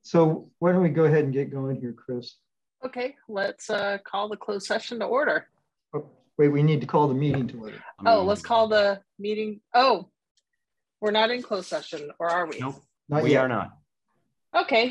So why don't we go ahead and get going here, Chris? Okay, let's call the closed session to order. Oh, wait, we need to call the meeting to order. Oh, let's call the meeting. Oh, we're not in closed session, or are we? Nope, Not we yet. are not. Okay.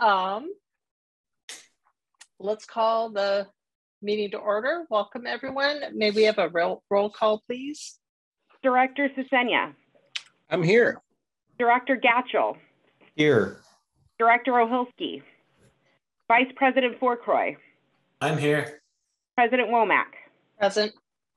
Let's call the meeting to order. Welcome, everyone. May we have a roll call, please? Director Sesenia. I'm here. Director Gatchell. Here. Director Ohilsky. Vice President Fourcroy. I'm here. President Womack. Present.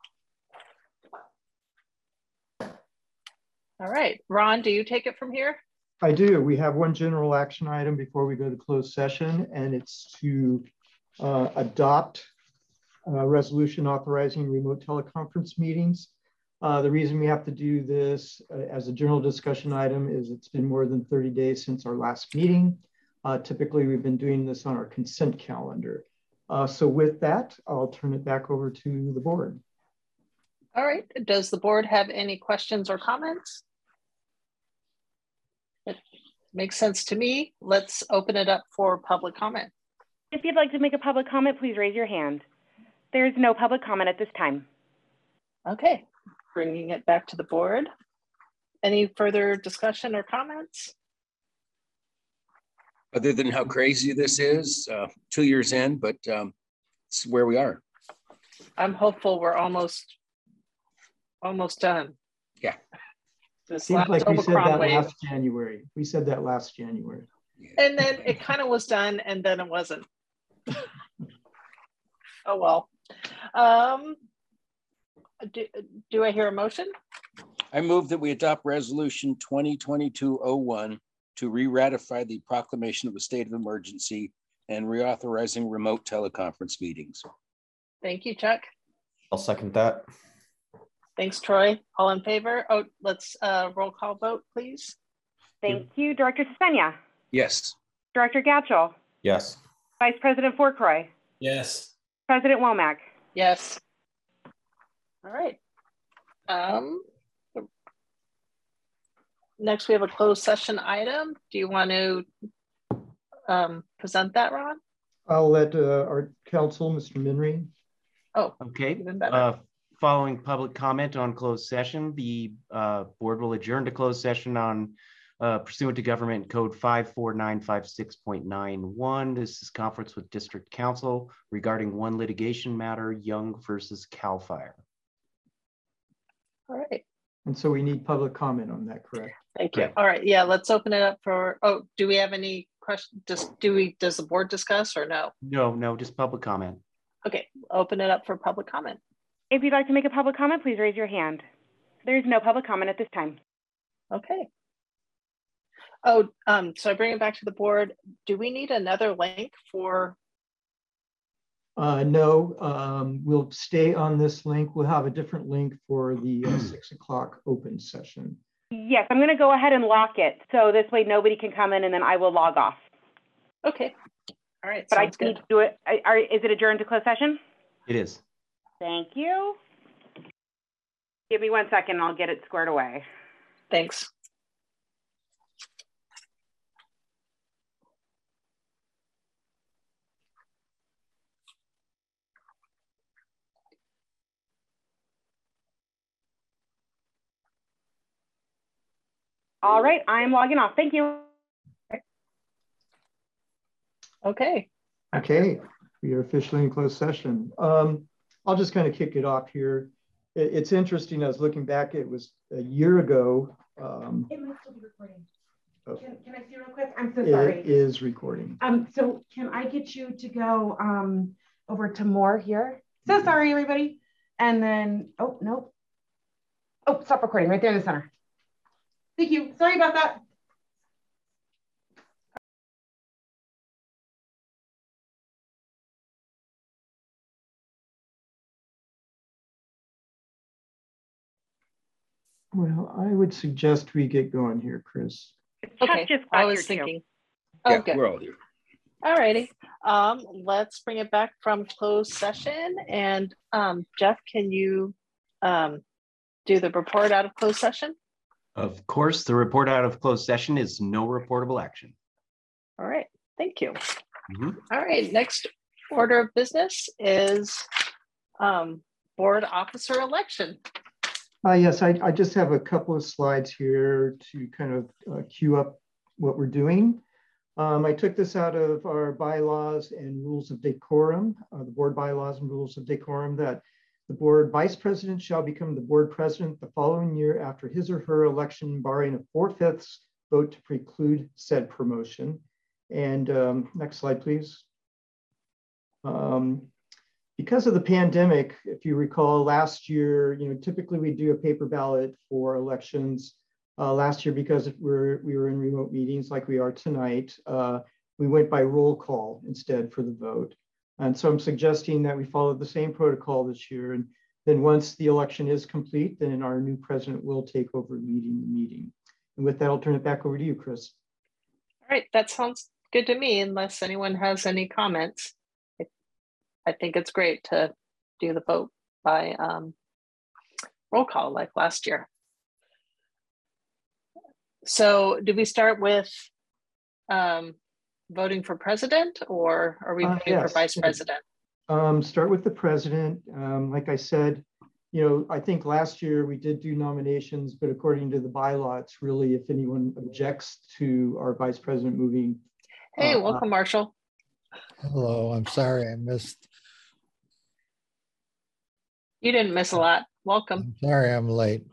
All right, Ron, do you take it from here? I do. We have one general action item before we go to closed session, and it's to adopt a resolution authorizing remote teleconference meetings. The reason we have to do this as a general discussion item is it's been more than 30 days since our last meeting. Typically, we've been doing this on our consent calendar. So with that, I'll turn it back over to the board. All right, does the board have any questions or comments? It makes sense to me. Let's open it up for public comment. If you'd like to make a public comment, please raise your hand. There's no public comment at this time. Okay, bringing it back to the board. Any further discussion or comments? Other than how crazy this is, 2 years in, but it's where we are. I'm hopeful we're almost done. Yeah. This Seems like we said that wave. last January. We said that last January. And then it kind of was done and then it wasn't. Oh, well. Do I hear a motion? I move that we adopt resolution 2022-01 to re-ratify the proclamation of a state of emergency and reauthorizing remote teleconference meetings. Thank you, Chuck. I'll second that. Thanks, Troy. All in favor? Oh, let's roll call vote, please. Thank you. Director Sesenia. Yes. Director Gatchell. Yes. Vice President Fourcroy. Yes. President Womack. Yes. All right. Next, we have a closed session item. Do you want to present that, Ron? I'll let our counsel, Mr. Minry. Oh, Okay. even better. Following public comment on closed session, the board will adjourn to closed session on pursuant to Government Code 54956.91. This is conference with District Council regarding one litigation matter, Young versus CAL FIRE. All right. And so we need public comment on that, correct? Thank you. Correct. All right. Yeah, let's open it up for, oh, do we have any questions? Does the board discuss or no? No, just public comment. Okay, open it up for public comment. If you'd like to make a public comment, please raise your hand. There's no public comment at this time. Okay. Oh, so I bring it back to the board. Do we need another link for? No, we'll stay on this link. We'll have a different link for the 6 o'clock open session. Yes, I'm going to go ahead and lock it. So this way nobody can come in and then I will log off. Okay. All right. But I Sounds need good. to do it. Is it adjourned to closed session? It is. Thank you. Give me 1 second and I'll get it squared away. Thanks. All right, I'm logging off. Thank you. Okay. Okay, we are officially in closed session. I'll just kind of kick it off here. It's interesting, I was looking back, it was a year ago. It might still be recording. Oh. Can I see real quick? I'm so sorry. It is recording. So can I get you to go over to more here? So sorry, everybody. And then, oh, no. Oh, stop recording right there in the center. Thank you. Sorry about that. Well, I would suggest we get going here, Chris. Okay. Just I was thinking. Oh, Yeah, good. we're all here. All righty. Let's bring it back from closed session. And Jeff, can you do the report out of closed session? Of course, the report out of closed session is no reportable action. All right. Thank you. Mhm. All right, next order of business is board officer election. Yes, I just have a couple of slides here to kind of queue up what we're doing. I took this out of our bylaws and rules of decorum, the board bylaws and rules of decorum, that the board vice president shall become the board president the following year after his or her election, barring a 4/5 vote to preclude said promotion. And next slide, please. Because of the pandemic, if you recall, last year, typically we do a paper ballot for elections. Last year, because we were in remote meetings like we are tonight, we went by roll call instead for the vote. And so I'm suggesting that we follow the same protocol this year. And then once the election is complete, then our new president will take over leading the meeting. And with that, I'll turn it back over to you, Chris. All right, that sounds good to me, unless anyone has any comments. I think it's great to do the vote by roll call like last year. So did we start with voting for president, or are we voting for vice president? Start with the president. Like I said, I think last year we did do nominations, but according to the bylaw, it's really if anyone objects to our vice president moving. Hey, welcome, Marshall. Hello, I'm sorry I missed. You didn't miss a lot. Welcome. I'm sorry I'm late.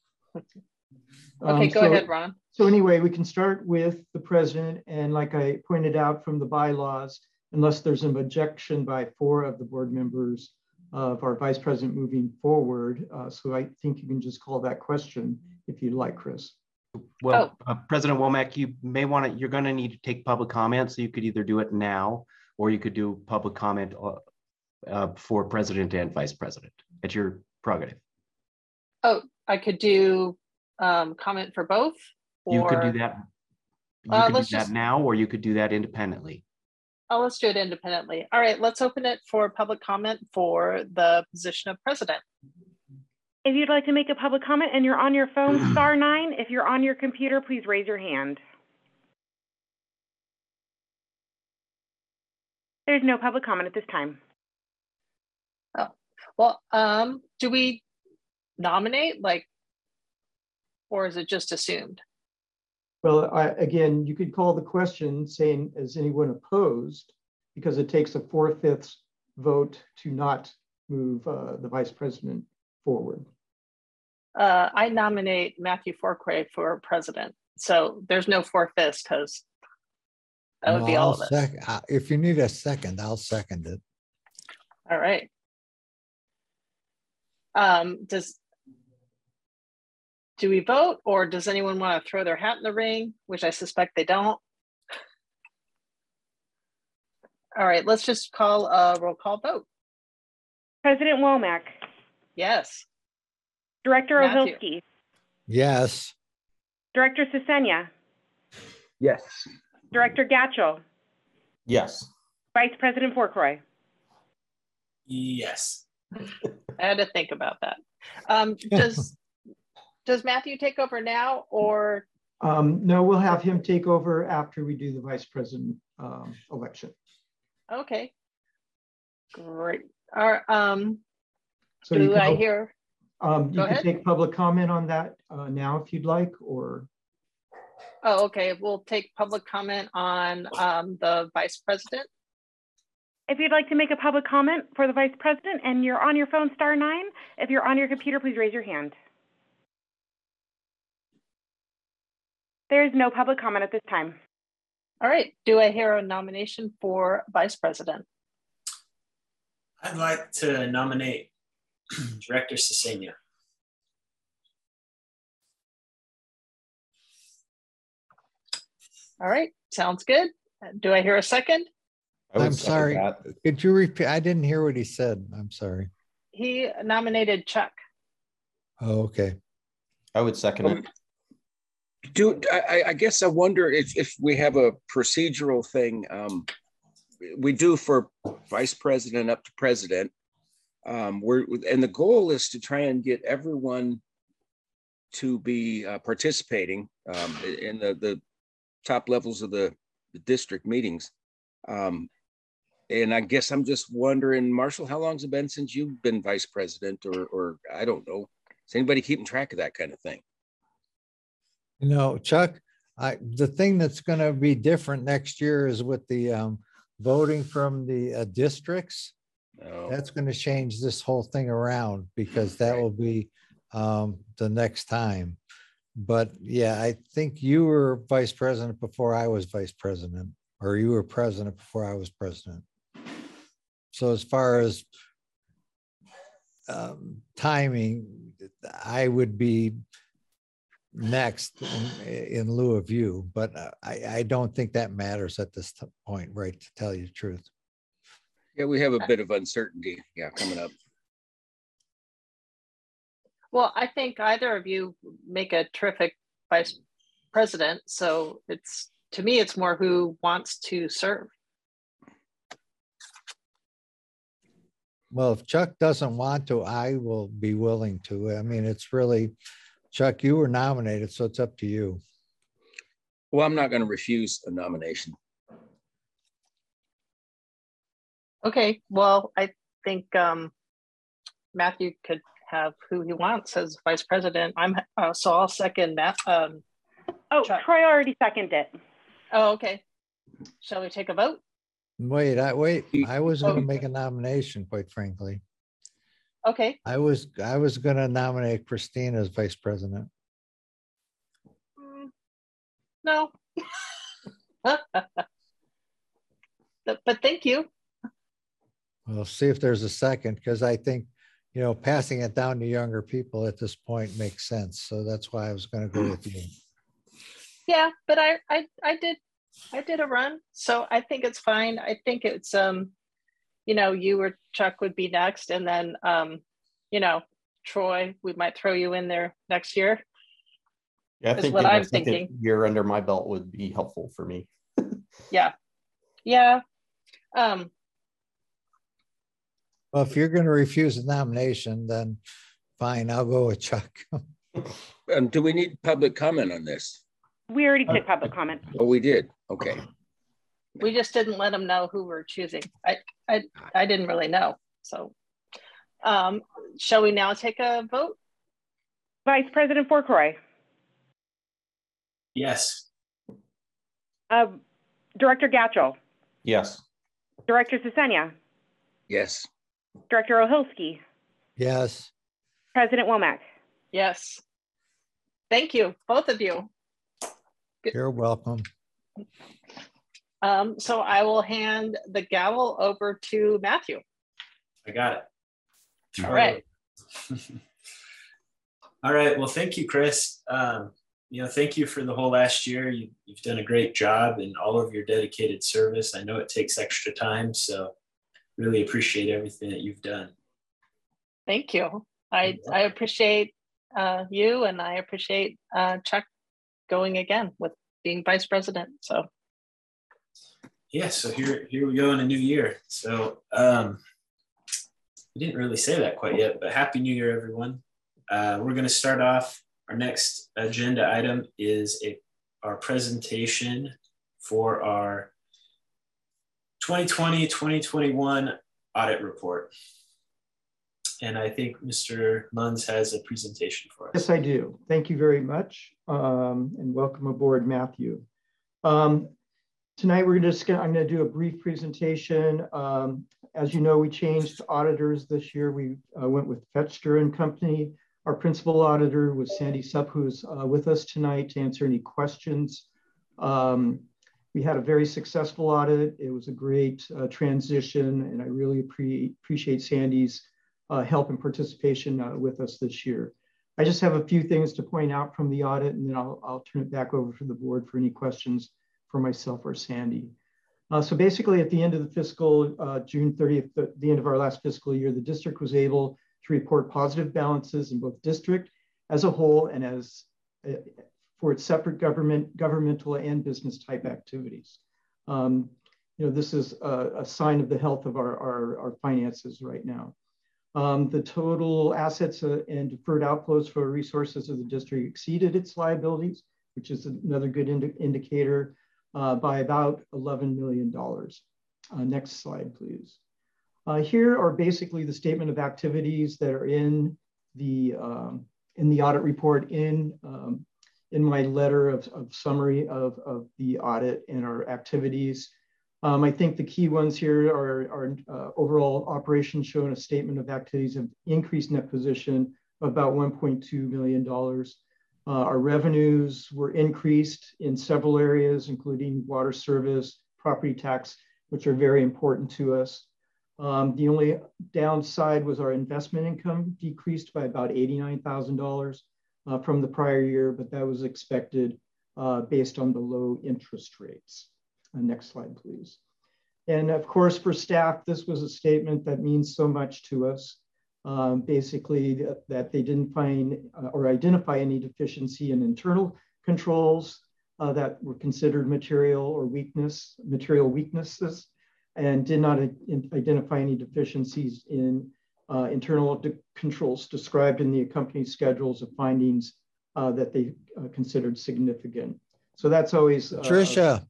Okay, go ahead, Ron. So anyway, we can start with the president. And like I pointed out from the bylaws, unless there's an objection by 4 of the board members of our vice president moving forward. So I think you can just call that question if you'd like, Chris. Well, President Womack, you may want to, you're going to need to take public comment. So you could either do it now, or you could do public comment for president and vice president. It's your prerogative. Oh, I could do comment for both? Or... You could do that. You could do that now, or you could do that independently. Oh, let's do it independently. All right, let's open it for public comment for the position of president. If you'd like to make a public comment and you're on your phone, *9. If you're on your computer, please raise your hand. There's no public comment at this time. Oh, well, do we nominate, or is it just assumed? Well, again, you could call the question saying, is anyone opposed? Because it takes a 4/5 vote to not move the vice president forward. I nominate Matthew Forquay for president. So there's no 4/5 because that would be all of us. If you need a second, I'll second it. All right. Do we vote, or does anyone want to throw their hat in the ring, which I suspect they don't? All right, let's just call a roll call vote. President Womack. Yes. Director Ohilsky. Yes. Director Sesenya. Yes. Director Gatchell. Yes. Vice President Forquay. Yes. I had to think about that. Does Matthew take over now, or? No, we'll have him take over after we do the vice president election. Okay, great. All right, so do I hear? You can take public comment on that now if you'd like, or. Oh, okay, we'll take public comment on the vice president. If you'd like to make a public comment for the vice president and you're on your phone, *9. If you're on your computer, please raise your hand. There is no public comment at this time. All right, do I hear a nomination for vice president? I'd like to nominate Director Sesenya. All right, sounds good. Do I hear a second? I'm sorry. Could you repeat? I didn't hear what he said. I'm sorry. He nominated Chuck. Oh, okay. I would second it. I guess I wonder if we have a procedural thing we do for vice president up to president. And the goal is to try and get everyone to be participating in the top levels of the district meetings. And I guess I'm just wondering, Marshall, how long's it been since you've been vice president, or I don't know. Is anybody keeping track of that kind of thing? You know, Chuck, the thing that's going to be different next year is with the voting from the districts. No. That's going to change this whole thing around, because that will be the next time. But yeah, I think you were vice president before I was vice president, or you were president before I was president. So as far as timing, I would be next in lieu of you, but I don't think that matters at this point, right, to tell you the truth. Yeah, we have a bit of uncertainty, coming up. Well, I think either of you make a terrific vice president. So to me, it's more who wants to serve. Well, if Chuck doesn't want to, I will be willing to. I mean, it's really, Chuck, you were nominated, so it's up to you. Well, I'm not going to refuse a nomination. Okay, well, I think Matthew could have who he wants as vice president. So I'll second that. Chuck. Troy already seconded it. Oh, okay. Shall we take a vote? Wait, I was going to make a nomination, quite frankly. Okay. I was going to nominate Christine as vice president. No. But thank you. We'll see if there's a second, because I think, you know, passing it down to younger people at this point makes sense. So that's why I was going to go with you. Yeah, but I did a run, so I think it's fine. I think it's you know, you or Chuck would be next, and then you know, Troy, we might throw you in there next year. Yeah, I think what I'm thinking. Year under my belt would be helpful for me. Yeah. Well, if you're going to refuse a nomination, then fine, I'll go with Chuck. Do we need public comment on this? We already did public comment. Oh, we did. Okay. We just didn't let them know who we're choosing. I didn't really know. So shall we now take a vote? Vice President Fourcroy. Yes. Director Gatchell. Yes. Director Sesenia. Yes. Director Ohilsky. Yes. President Womack. Yes. Thank you, both of you. You're welcome. So I will hand the gavel over to Matthew. I got it. All right. All right. Well, thank you, Chris. You know, thank you for the whole last year. You've done a great job in all of your dedicated service. I know it takes extra time, so really appreciate everything that you've done. Thank you. I appreciate you, and I appreciate Chuck going again with being vice president. So yeah, so here we go in a new year. So we didn't really say that quite yet, but Happy New Year, everyone. We're going to start off. Our next agenda item is our presentation for our 2020-2021 audit report. And I think Mr. Munns has a presentation for us. Yes, I do. Thank you very much. And welcome aboard, Matthew. Tonight, I'm going to do a brief presentation. As you know, we changed auditors this year. We went with Fetchter & Company. Our principal auditor was Sandy Supp, who's with us tonight to answer any questions. We had a very successful audit. It was a great transition, and I really appreciate Sandy's help and participation with us this year. I just have a few things to point out from the audit, and then I'll turn it back over to the board for any questions for myself or Sandy. So basically, at the end of the fiscal June 30th, the end of our last fiscal year, the district was able to report positive balances in both district as a whole and as for its separate governmental and business type activities. You know, this is a sign of the health of our finances right now. The total assets and deferred outflows for resources of the district exceeded its liabilities, which is another good indicator. by about $11 million. Next slide, please. Here are basically the statement of activities that are in the audit report in my letter of summary of the audit and our activities. I think the key ones here are overall operations showing a statement of activities of increased net position of about $1.2 million. Our revenues were increased in several areas, including water service, property tax, which are very important to us. The only downside was our investment income decreased by about $89,000 from the prior year, but that was expected based on the low interest rates. Next slide, please. And of course, for staff, this was a statement that means so much to us. Basically, that they didn't find or identify any deficiency in internal controls that were considered material weaknesses, and did not identify any deficiencies in internal controls described in the accompanying schedules of findings that they considered significant. So that's always Patricia.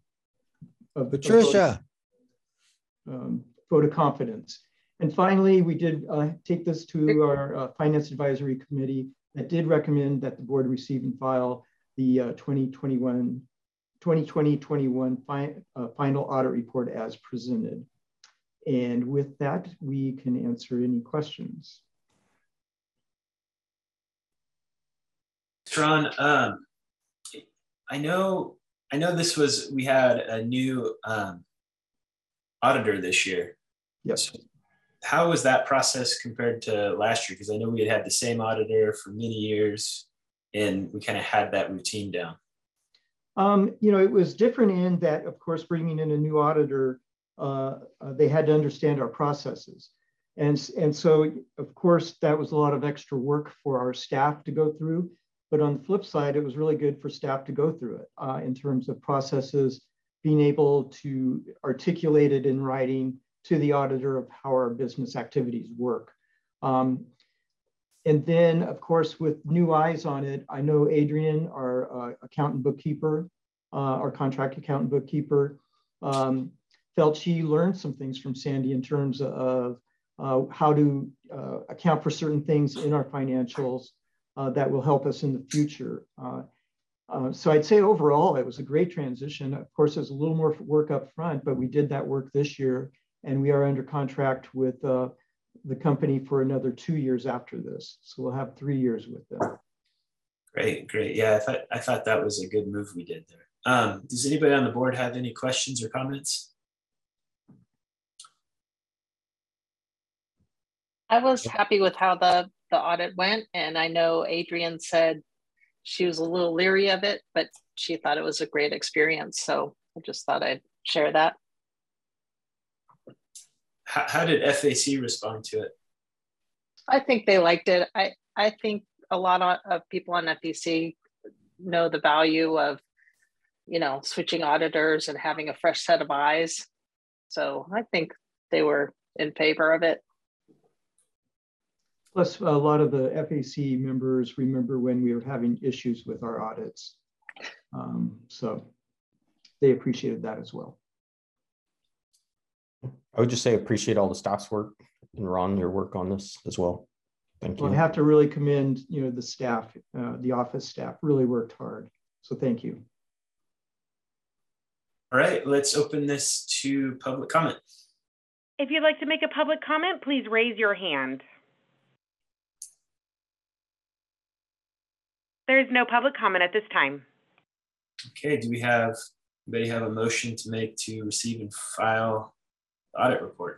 Vote of confidence. And finally, we did take this to our Finance Advisory Committee that did recommend that the board receive and file the 2020-21 final audit report as presented. And with that, we can answer any questions. Ron, I know we had a new auditor this year. Yes. How was that process compared to last year? Because I know we had the same auditor for many years and we kind of had that routine down. It was different in that, of course, bringing in a new auditor, they had to understand our processes. And so, of course, that was a lot of extra work for our staff to go through. But on the flip side, it was really good for staff to go through it in terms of processes, being able to articulate it in writing to the auditor of how our business activities work. And then, of course, with new eyes on it, I know Adrian, our accountant bookkeeper, our contract accountant bookkeeper, felt she learned some things from Sandy in terms of how to account for certain things in our financials that will help us in the future. So I'd say overall, it was a great transition. Of course, there's a little more work up front, but we did that work this year, and we are under contract with the company for another 2 years after this. So we'll have 3 years with them. Great. Yeah, I thought that was a good move we did there. Does anybody on the board have any questions or comments? I was happy with how the audit went, and I know Adrian said she was a little leery of it, but she thought it was a great experience. So I just thought I'd share that. How did FAC respond to it? I think they liked it. I think a lot of people on FEC know the value of, switching auditors and having a fresh set of eyes. So I think they were in favor of it. Plus, a lot of the FAC members remember when we were having issues with our audits. So they appreciated that as well. I would just say appreciate all the staff's work, and Ron, your work on this as well. Thank you. Well, I have to really commend, the staff, the office staff really worked hard. So thank you. All right, let's open this to public comment. If you'd like to make a public comment, please raise your hand. There is no public comment at this time. Okay, do anybody have a motion to make to receive and file the audit report?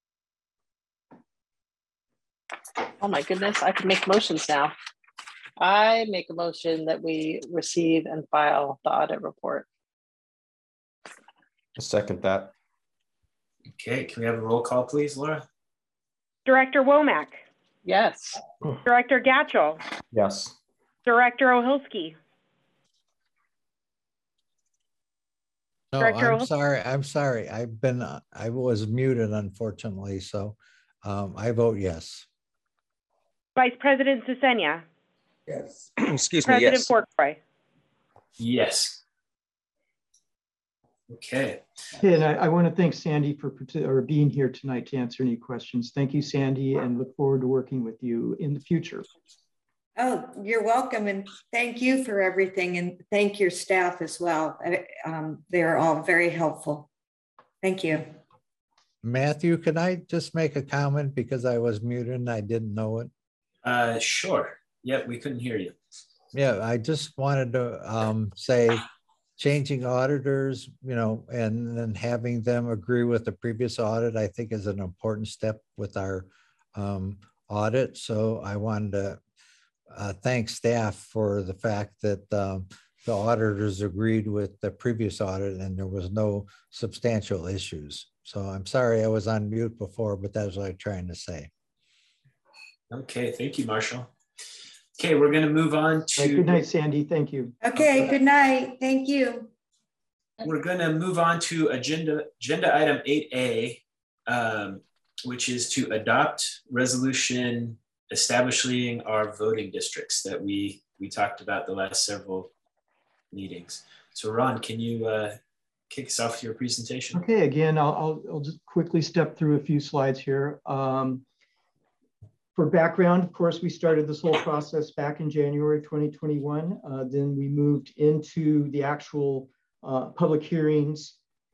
Oh my goodness, I can make motions now. I make a motion that we receive and file the audit report. I second that. Okay, can we have a roll call, please, Laura? Director Womack. Yes. Director Gatchell. Yes. Director Ohilsky. No, Director I'm sorry. I was muted, unfortunately. So I vote yes. Vice President Cesenia. Yes. Excuse me, President yes. Porkroy. Yes. Okay. And I want to thank Sandy for being here tonight to answer any questions. Thank you, Sandy, and look forward to working with you in the future. Oh, you're welcome. And thank you for everything. And thank your staff as well. They're all very helpful. Thank you. Matthew, can I just make a comment because I was muted and I didn't know it? Sure. Yep, we couldn't hear you. Yeah, I just wanted to say changing auditors, you know, and then having them agree with the previous audit, I think is an important step with our audit. So I wanted to thank staff for the fact that the auditors agreed with the previous audit and there was no substantial issues. So I'm sorry I was on mute before, but that's what I'm trying to say. Okay, thank you, Marshall. Okay, we're going to move on to... Good night, Sandy. Thank you. Okay, good night. Thank you. We're going to move on to agenda item 8A, which is to adopt resolution establishing our voting districts that we talked about the last several meetings. So Ron, can you kick us off your presentation? Okay, again, I'll just quickly step through a few slides here. For background, of course, we started this whole process back in January 2021. Then we moved into the actual public hearings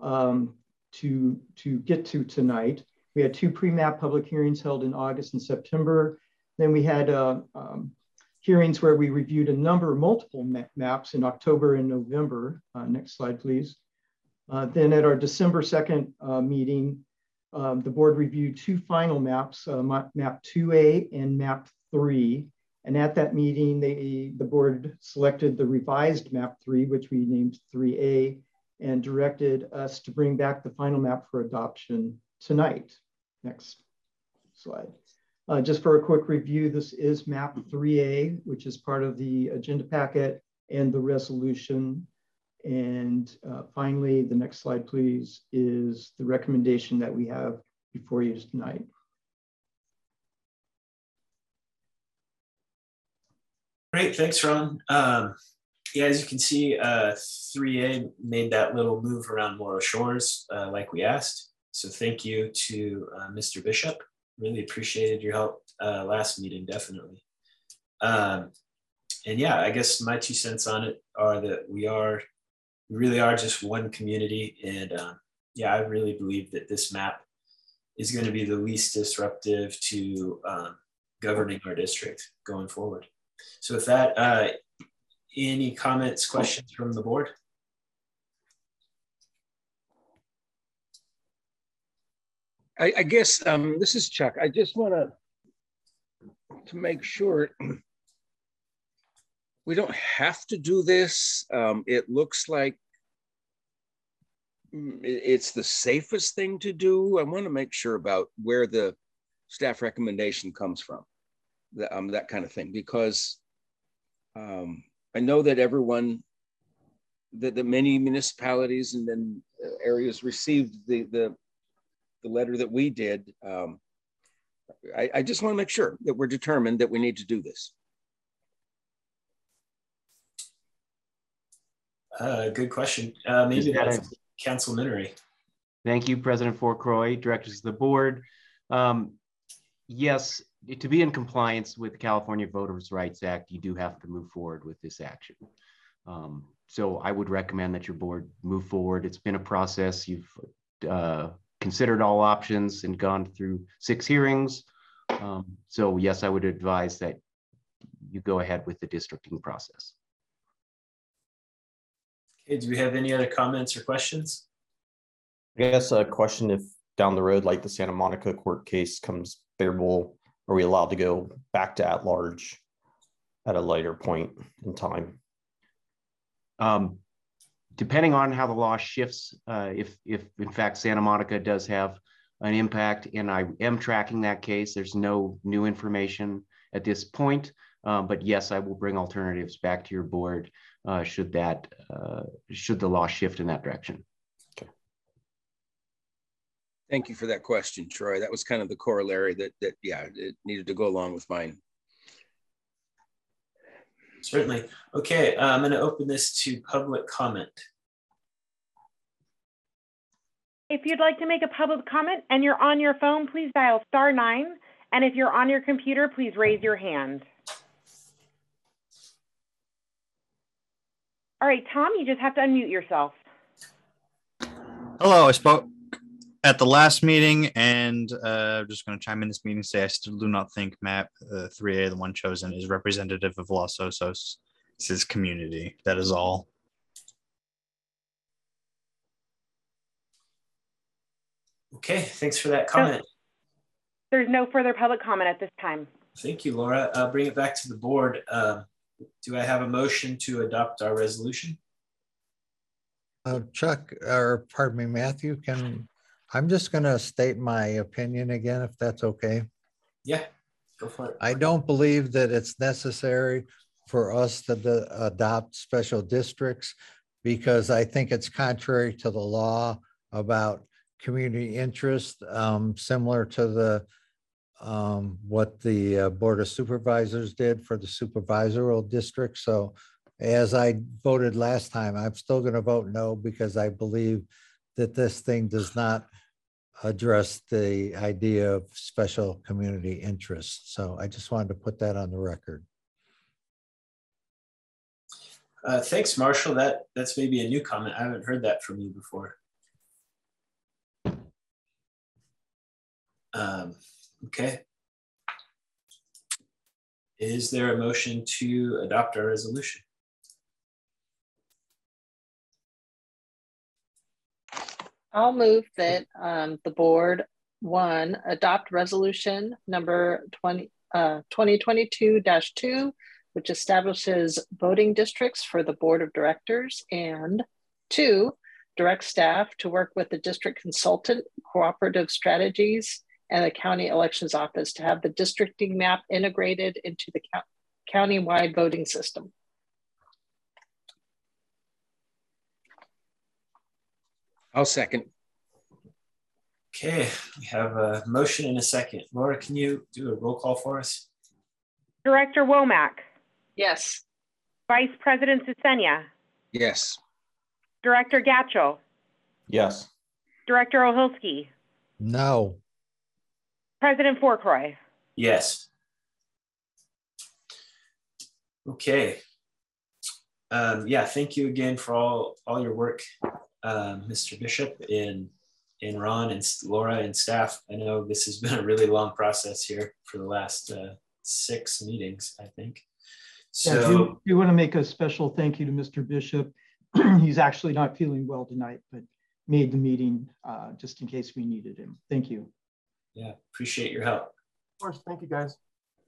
to get to tonight. We had 2 pre-map public hearings held in August and September. Then we had hearings where we reviewed multiple maps in October and November. Next slide, please. Then at our December 2nd meeting, the board reviewed 2 final maps, map 2A and map 3. And at that meeting, the board selected the revised map 3, which we named 3A, and directed us to bring back the final map for adoption tonight. Next slide. Just for a quick review, this is map 3A, which is part of the agenda packet and the resolution. And finally, the next slide, please, is the recommendation that we have before you tonight. Great, thanks, Ron. Yeah, as you can see, 3A made that little move around Morro Shores like we asked. So thank you to Mr. Bishop. Really appreciated your help last meeting, definitely. And yeah, I guess my 2 cents on it are that we really are just one community. And yeah, I really believe that this map is going to be the least disruptive to governing our district going forward. So with that, any comments, questions from the board? I guess this is Chuck. I just want to make sure we don't have to do this. It looks like it's the safest thing to do. I want to make sure about where the staff recommendation comes from, that kind of thing, because I know that that many municipalities and then areas received the letter that we did. I just want to make sure that we're determined that we need to do this. Good question. Maybe that's Council Minery. Thank you, President Fourcroy, directors of the board. Yes, to be in compliance with the California Voters' Rights Act, you do have to move forward with this action. So I would recommend that your board move forward. It's been a process. You've considered all options and gone through 6 hearings. So yes, I would advise that you go ahead with the districting process. Okay, do we have any other comments or questions? I guess a question, if down the road, like the Santa Monica court case comes favorable, are we allowed to go back to at-large at a later point in time? Depending on how the law shifts, if in fact Santa Monica does have an impact, and I am tracking that case, there's no new information at this point, but yes, I will bring alternatives back to your board should the law shift in that direction. Okay. Thank you for that question, Troy. That was kind of the corollary that yeah, it needed to go along with mine. Certainly. Okay, I'm going to open this to public comment. If you'd like to make a public comment and you're on your phone, please dial *9. And if you're on your computer, please raise your hand. All right, Tom, you just have to unmute yourself. Hello, I spoke at the last meeting, and I'm just going to chime in this meeting and say I still do not think map 3A, the one chosen, is representative of Los Osos' community. That is all. Okay, thanks for that comment. There's no further public comment at this time. Thank you, Laura. I'll bring it back to the board. Do I have a motion to adopt our resolution? Chuck, or pardon me, Matthew, I'm just going to state my opinion again, if that's okay. Yeah, go for it. I don't believe that it's necessary for us to adopt special districts, because I think it's contrary to the law about community interest, similar to the what the Board of Supervisors did for the supervisory district. So as I voted last time, I'm still going to vote no, because I believe that this thing does not address the idea of special community interest. So I just wanted to put that on the record. Thanks, Marshall. That's maybe a new comment. I haven't heard that from you before. Okay. Is there a motion to adopt our resolution? I'll move that the board, one, adopt resolution number 2022-2, which establishes voting districts for the board of directors, and 2, direct staff to work with the district consultant, cooperative strategies, and the county elections office to have the districting map integrated into the county-wide voting system. I'll second. Okay, we have a motion and a second. Laura, can you do a roll call for us? Director Womack. Yes. Vice President Susenia. Yes. Director Gatchell. Yes. Director Ohulski. No. President Fourcroy. Yes. Okay. Yeah, thank you again for all your work, Mr. Bishop, and Ron and Laura and staff. I know this has been a really long process here for the last 6 meetings, I think. So yeah, we want to make a special thank you to Mr. Bishop. He's actually not feeling well tonight, but made the meeting just in case we needed him. Thank you. Yeah, appreciate your help. Of course, thank you guys.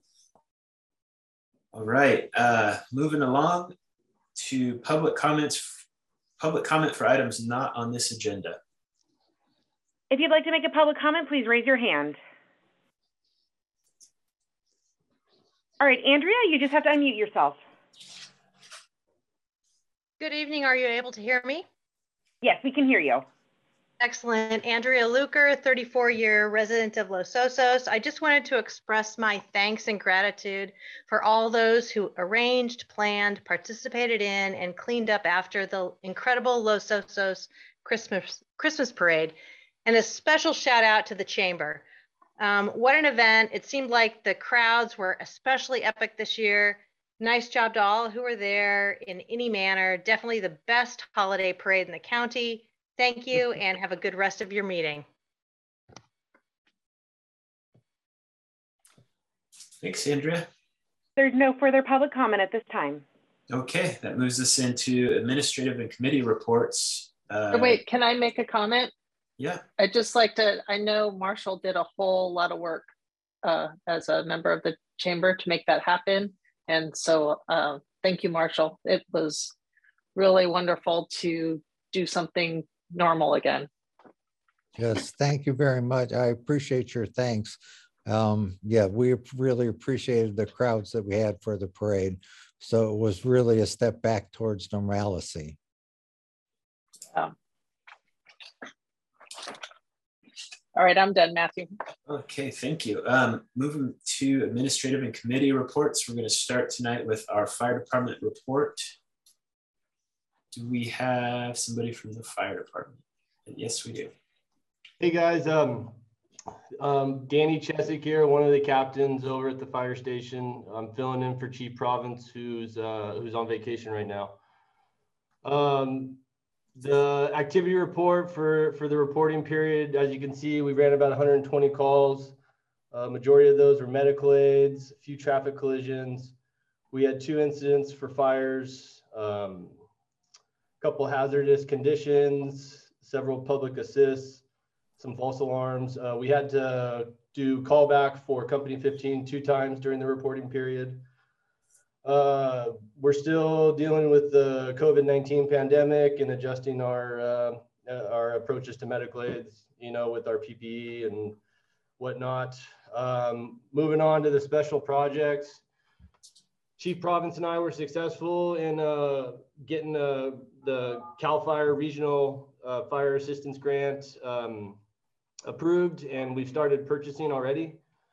All right, moving along to public comments. Public comment for items not on this agenda. If you'd like to make a public comment, please raise your hand. All right, Andrea, you just have to unmute yourself. Good evening. Are you able to hear me? Yes, we can hear you. Excellent. Andrea Luker, 34-year resident of Los Osos. I just wanted to express my thanks and gratitude for all those who arranged, planned, participated in, and cleaned up after the incredible Los Osos Christmas parade. And a special shout out to the Chamber. What an event. It seemed like the crowds were especially epic this year. Nice job to all who were there in any manner. Definitely the best holiday parade in the county. Thank you and have a good rest of your meeting. Thanks, Andrea. There's no further public comment at this time. Okay, that moves us into administrative and committee reports. Wait, can I make a comment? Yeah. I'd just like to, I know Marshall did a whole lot of work as a member of the chamber to make that happen. And so thank you, Marshall. It was really wonderful to do something normal again. Yes, thank you very much. I appreciate your thanks. Yeah, we really appreciated the crowds that we had for the parade. So it was really a step back towards normalcy. All right, I'm done, Matthew. Okay, thank you. Moving to administrative and committee reports, we're going to start tonight with our fire department report. Do we have somebody from the fire department? Yes, we do. Hey guys, Danny Chesick here, one of the captains over at the fire station. I'm filling in for Chief Province, who's on vacation right now. The activity report for the reporting period, as you can see, we ran about 120 calls. Majority of those were medical aids, a few traffic collisions. We had 2 incidents for fires, a couple hazardous conditions, several public assists, some false alarms. We had to do callback for Company 15 2 times during the reporting period. We're still dealing with the COVID-19 pandemic and adjusting our approaches to medical aids, you know, with our PPE and whatnot. Moving on to the special projects. Chief Province and I were successful in getting the CAL FIRE Regional Fire Assistance Grant approved, and we've started purchasing already.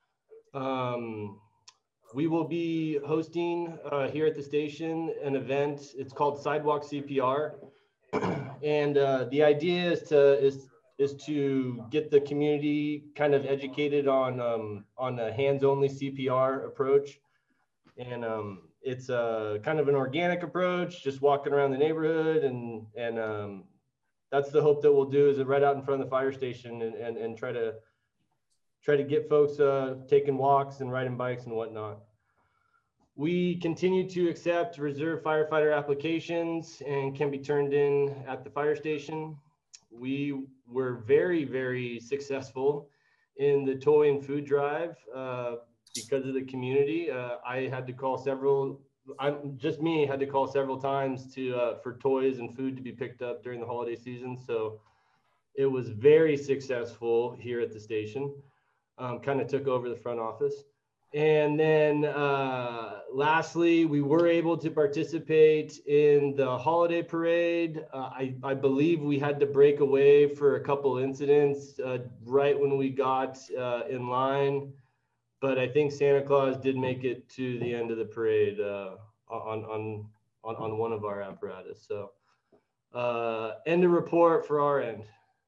We will be hosting here at the station an event. It's called Sidewalk CPR, and the idea is to get the community kind of educated on a hands-only CPR approach, and it's kind of an organic approach, just walking around the neighborhood, and that's the hope that we'll do, is right out in front of the fire station and try to get folks taking walks and riding bikes and whatnot. We continue to accept reserve firefighter applications and can be turned in at the fire station. We were very, very successful in the toy and food drive because of the community. I had to call several, just me had to call several times for toys and food to be picked up during the holiday season. So it was very successful here at the station. Kind of took over the front office. And then lastly, we were able to participate in the holiday parade. I believe we had to break away for a couple incidents right when we got in line, but I think Santa Claus did make it to the end of the parade on one of our apparatus. So end of report for our end.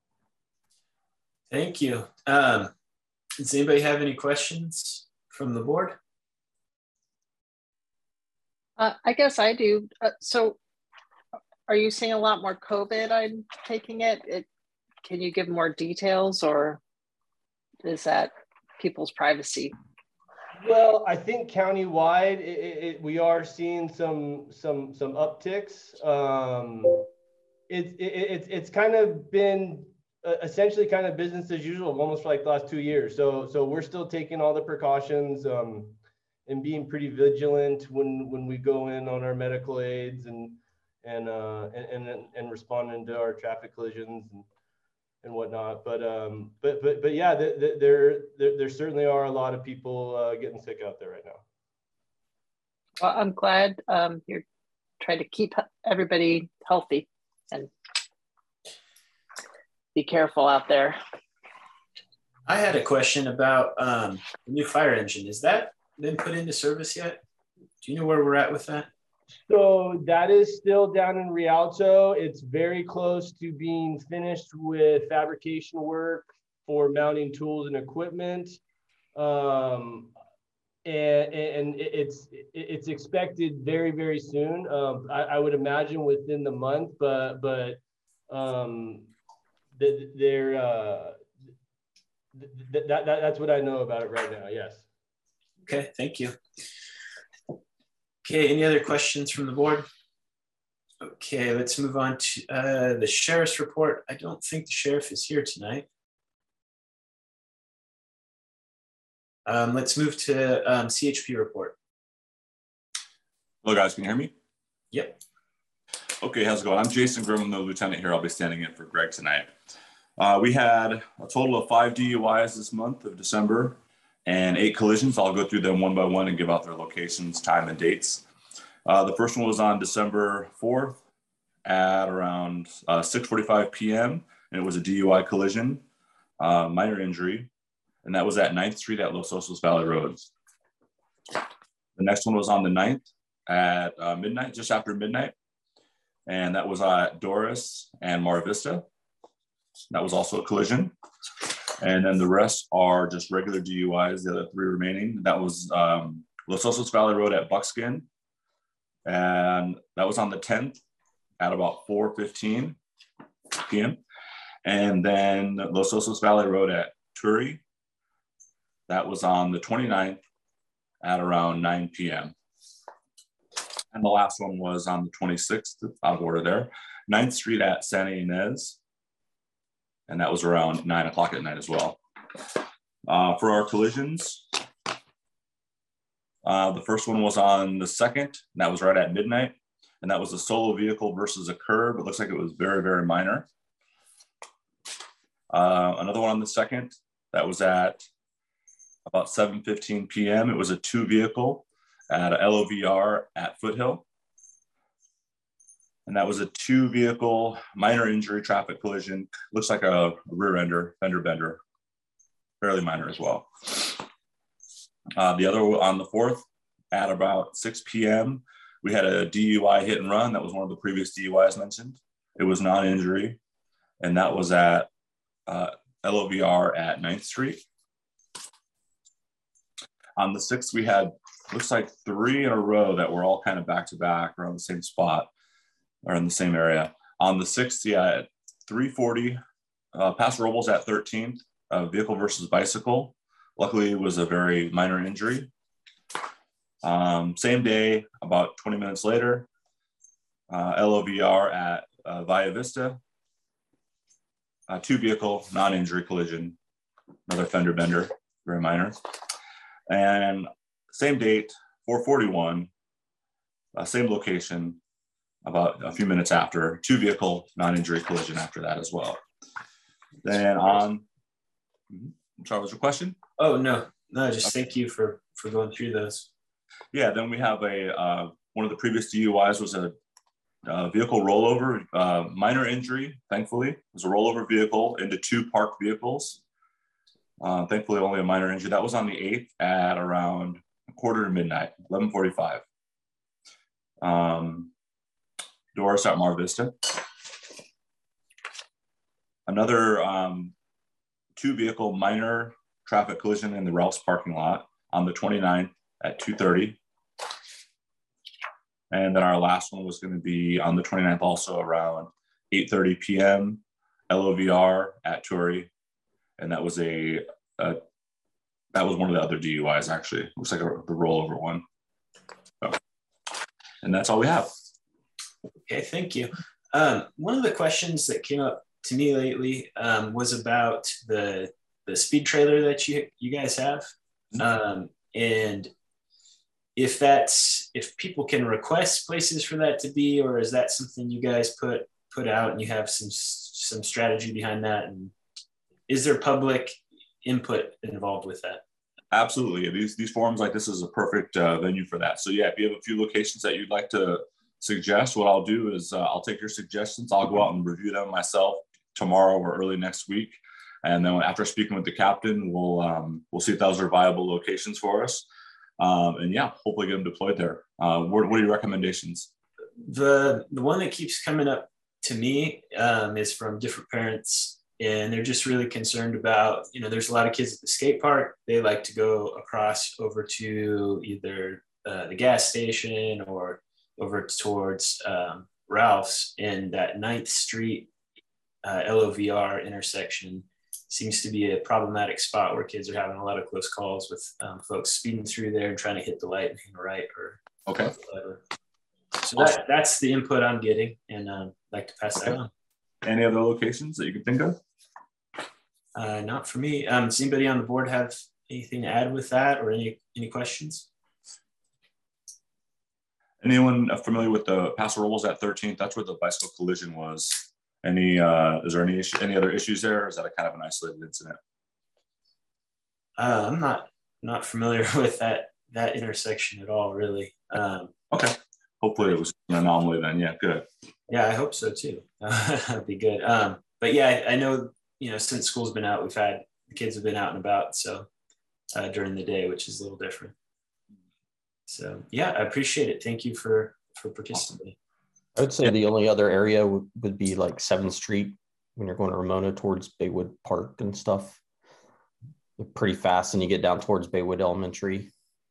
Thank you. Does anybody have any questions from the board? I guess I do. So are you seeing a lot more COVID? I'm taking it. Can you give more details, or is that people's privacy? Well, I think countywide, we are seeing some upticks. It's kind of been essentially kind of business as usual, almost for like the last 2 years. So we're still taking all the precautions and being pretty vigilant when we go in on our medical aids and responding to our traffic collisions and whatnot. But yeah, there certainly are a lot of people getting sick out there right now. Well, I'm glad you're trying to keep everybody healthy and be careful out there. I had a question about the new fire engine. Has that been put into service yet? Do you know where we're at with that? So that is still down in Rialto. It's very close to being finished with fabrication work for mounting tools and equipment. And it's expected very, very soon. I would imagine within the month, but that's what I know about it right now. Yes. Okay, thank you. Okay, any other questions from the board? Okay, let's move on to the sheriff's report. I don't think the sheriff is here tonight. Let's move to CHP report. Hello guys, can you hear me? Yep. Okay, how's it going? I'm Jason Grimm, I'm the lieutenant here. I'll be standing in for Greg tonight. We had a total of 5 DUIs this month of December and 8 collisions. I'll go through them one by one and give out their locations, time, and dates. The first one was on December 4th at around 6:45 p.m. and it was a DUI collision, minor injury, and that was at 9th Street at Los Osos Valley Roads. The next one was on the 9th at midnight, just after midnight, and that was at Doris and Mar Vista. That was also a collision. And then the rest are just regular DUIs, the other 3 remaining. That was Los Osos Valley Road at Buckskin. And that was on the 10th at about 4:15 p.m. And then Los Osos Valley Road at Turi. That was on the 29th at around 9 p.m. And the last one was on the 26th, out of order there, 9th Street at Santa Ynez. And that was around 9 o'clock at night as well. For our collisions, the first one was on the 2nd, and that was right at midnight. And that was a solo vehicle versus a curb. It looks like it was very, very minor. Another one on the 2nd, that was at about 7:15 p.m. It was a 2 vehicle at a LOVR at Foothill. And that was a 2 vehicle minor injury traffic collision. Looks like a rear ender, fender bender, fairly minor as well. The other on the 4th at about 6 p.m., we had a DUI hit and run. That was one of the previous DUIs mentioned. It was non-injury, and that was at LOVR at 9th Street. On the 6th, we had, looks like 3 in a row that were all kind of back to back around the same spot or in the same area. On the 6th, yeah, at 3:40, Paso Robles at 13th, vehicle versus bicycle. Luckily, it was a very minor injury. Same day, about 20 minutes later, LOVR at Via Vista, 2 vehicle non-injury collision, another fender bender, very minor. And same date, 4:41, same location, about a few minutes after, 2 vehicle non-injury collision after that as well. Then on, I'm sorry, was your question? Oh, no, just okay. Thank you for going through those. Yeah, then we have one of the previous DUIs was a vehicle rollover, minor injury, thankfully. It was a rollover vehicle into 2 parked vehicles. Thankfully, only a minor injury. That was on the 8th at around 1:45 midnight, 11:45. Doris at Mar Vista. Another 2 vehicle minor traffic collision in the Ralph's parking lot on the 29th at 2:30. And then our last one was going to be on the 29th, also around 8:30 p.m. LOVR at Turi. And that was that was one of the other DUIs, actually. Looks like the rollover one. So, and that's all we have. Okay, thank you. One of the questions that came up to me lately was about the speed trailer that you guys have, and if people can request places for that to be, or is that something you guys put out and you have some strategy behind that, and is there public input involved with that? Absolutely. These forums like this is a perfect venue for that. So yeah, if you have a few locations that you'd like to suggest, what I'll do is I'll take your suggestions. I'll go out and review them myself tomorrow or early next week. And then after speaking with the captain, we'll see if those are viable locations for us. And yeah, hopefully get them deployed there. What are your recommendations? The one that keeps coming up to me is from different parents, and they're just really concerned about, there's a lot of kids at the skate park. They like to go across over to either the gas station or over towards Ralph's, and that 9th Street LOVR intersection seems to be a problematic spot where kids are having a lot of close calls with folks speeding through there and trying to hit the light and hang right or whatever. So that's the input I'm getting, and I'd like to pass that on. Any other locations that you can think of? Not for me. Does anybody on the board have anything to add with that, or any questions? Anyone familiar with the Paso Robles at 13th? That's where the bicycle collision was. Is there any other issues there, or is that a kind of an isolated incident? I'm not familiar with that intersection at all, really. Okay. Hopefully it was an anomaly then. Yeah, good. Yeah, I hope so too. That'd be good. But yeah, I know, since school's been out, the kids have been out and about, so during the day, which is a little different. So yeah, I appreciate it. Thank you for participating. I would say the only other area would be like 7th Street when you're going to Ramona towards Baywood Park and stuff. pretty fast, and you get down towards Baywood Elementary.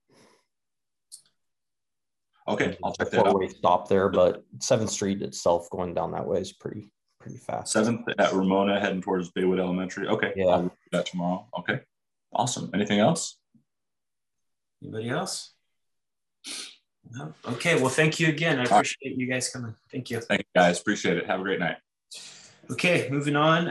Okay, I'll check that out. Four-way stop there, but 7th Street itself going down that way is pretty fast. 7th at Ramona heading towards Baywood Elementary. Okay, yeah. I'll do that tomorrow. Okay, awesome. Anything else? Anybody else? No? Okay, well, thank you again. I appreciate you guys coming. Thank you. Thank you, guys. Appreciate it. Have a great night. Okay, moving on.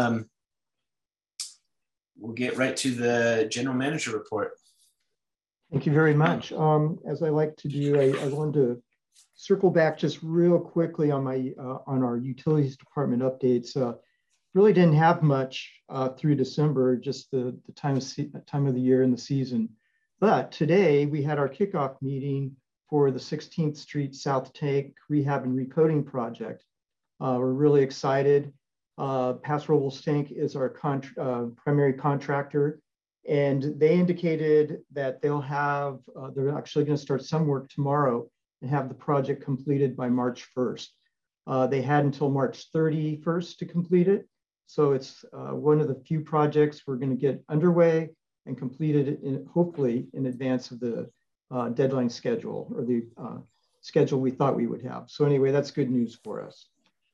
We'll get right to the general manager report. Thank you very much. As I like to do, I wanted to circle back just real quickly on my on our utilities department updates. Really didn't have much through December, just the time of the year and the season. But today we had our kickoff meeting for the 16th Street South Tank Rehab and Recoding Project. We're really excited. Paso Robles Tank is our primary contractor, and they indicated that they'll have, they're actually going to start some work tomorrow and have the project completed by March 1st. They had until March 31st to complete it. So it's one of the few projects we're going to get underway and completed hopefully in advance of the deadline schedule, or the schedule we thought we would have. So anyway, that's good news for us.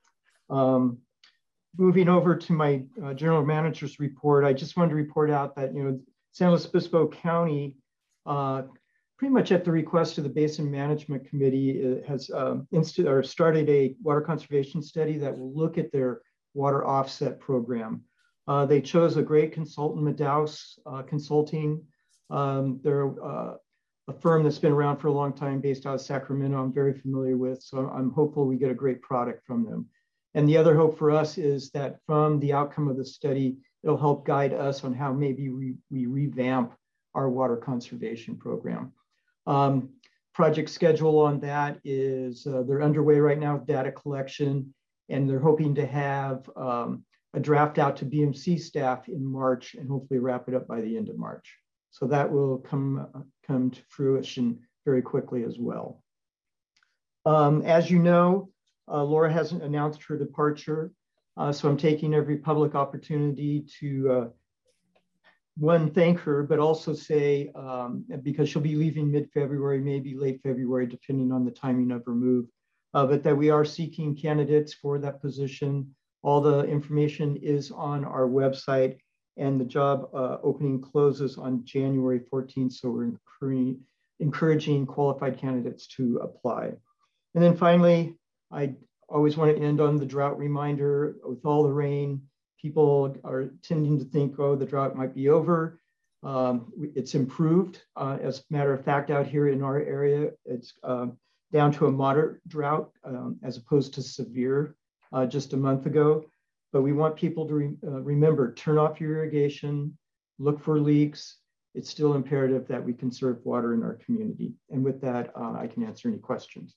Moving over to my general manager's report, I just wanted to report out that, San Luis Obispo County, pretty much at the request of the Basin Management Committee, has started a water conservation study that will look at their water offset program. They chose a great consultant, Madaus Consulting. They're a firm that's been around for a long time, based out of Sacramento. I'm very familiar with, so I'm hopeful we get a great product from them. And the other hope for us is that from the outcome of the study, it'll help guide us on how maybe we revamp our water conservation program. Project schedule on that is they're underway right now with data collection, and they're hoping to have a draft out to BMC staff in March and hopefully wrap it up by the end of March. So that will come to fruition very quickly as well. As you know, Laura hasn't announced her departure. So I'm taking every public opportunity to, one, thank her, but also say, because she'll be leaving mid-February, maybe late February, depending on the timing of her move, but that we are seeking candidates for that position. All the information is on our website, and the job opening closes on January 14th. So we're encouraging qualified candidates to apply. And then finally, I always want to end on the drought reminder. With all the rain, people are tending to think, oh, the drought might be over. It's improved. As a matter of fact, out here in our area, it's down to a moderate drought as opposed to severe just a month ago. But we want people to remember, turn off your irrigation, look for leaks. It's still imperative that we conserve water in our community. And with that, I can answer any questions.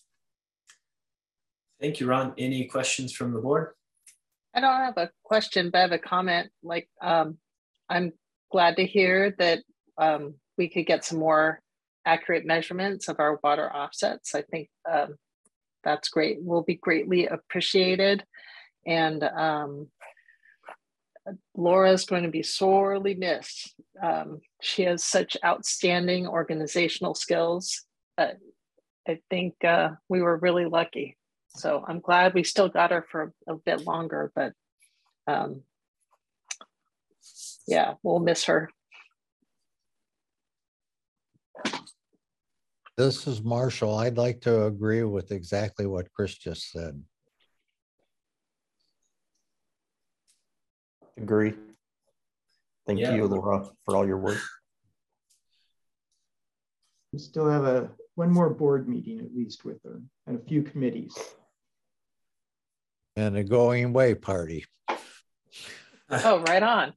Thank you, Ron. Any questions from the board? I don't have a question, but I have a comment. Like, I'm glad to hear that we could get some more accurate measurements of our water offsets. I think that's great. Will be greatly appreciated. And Laura's going to be sorely missed. She has such outstanding organizational skills. I think we were really lucky. So I'm glad we still got her for a bit longer, but yeah, we'll miss her. This is Marshall. I'd like to agree with exactly what Chris just said. Agree. Thank you, Laura, for all your work. We still have one more board meeting at least with her, and a few committees. And a going away party. Oh, right on.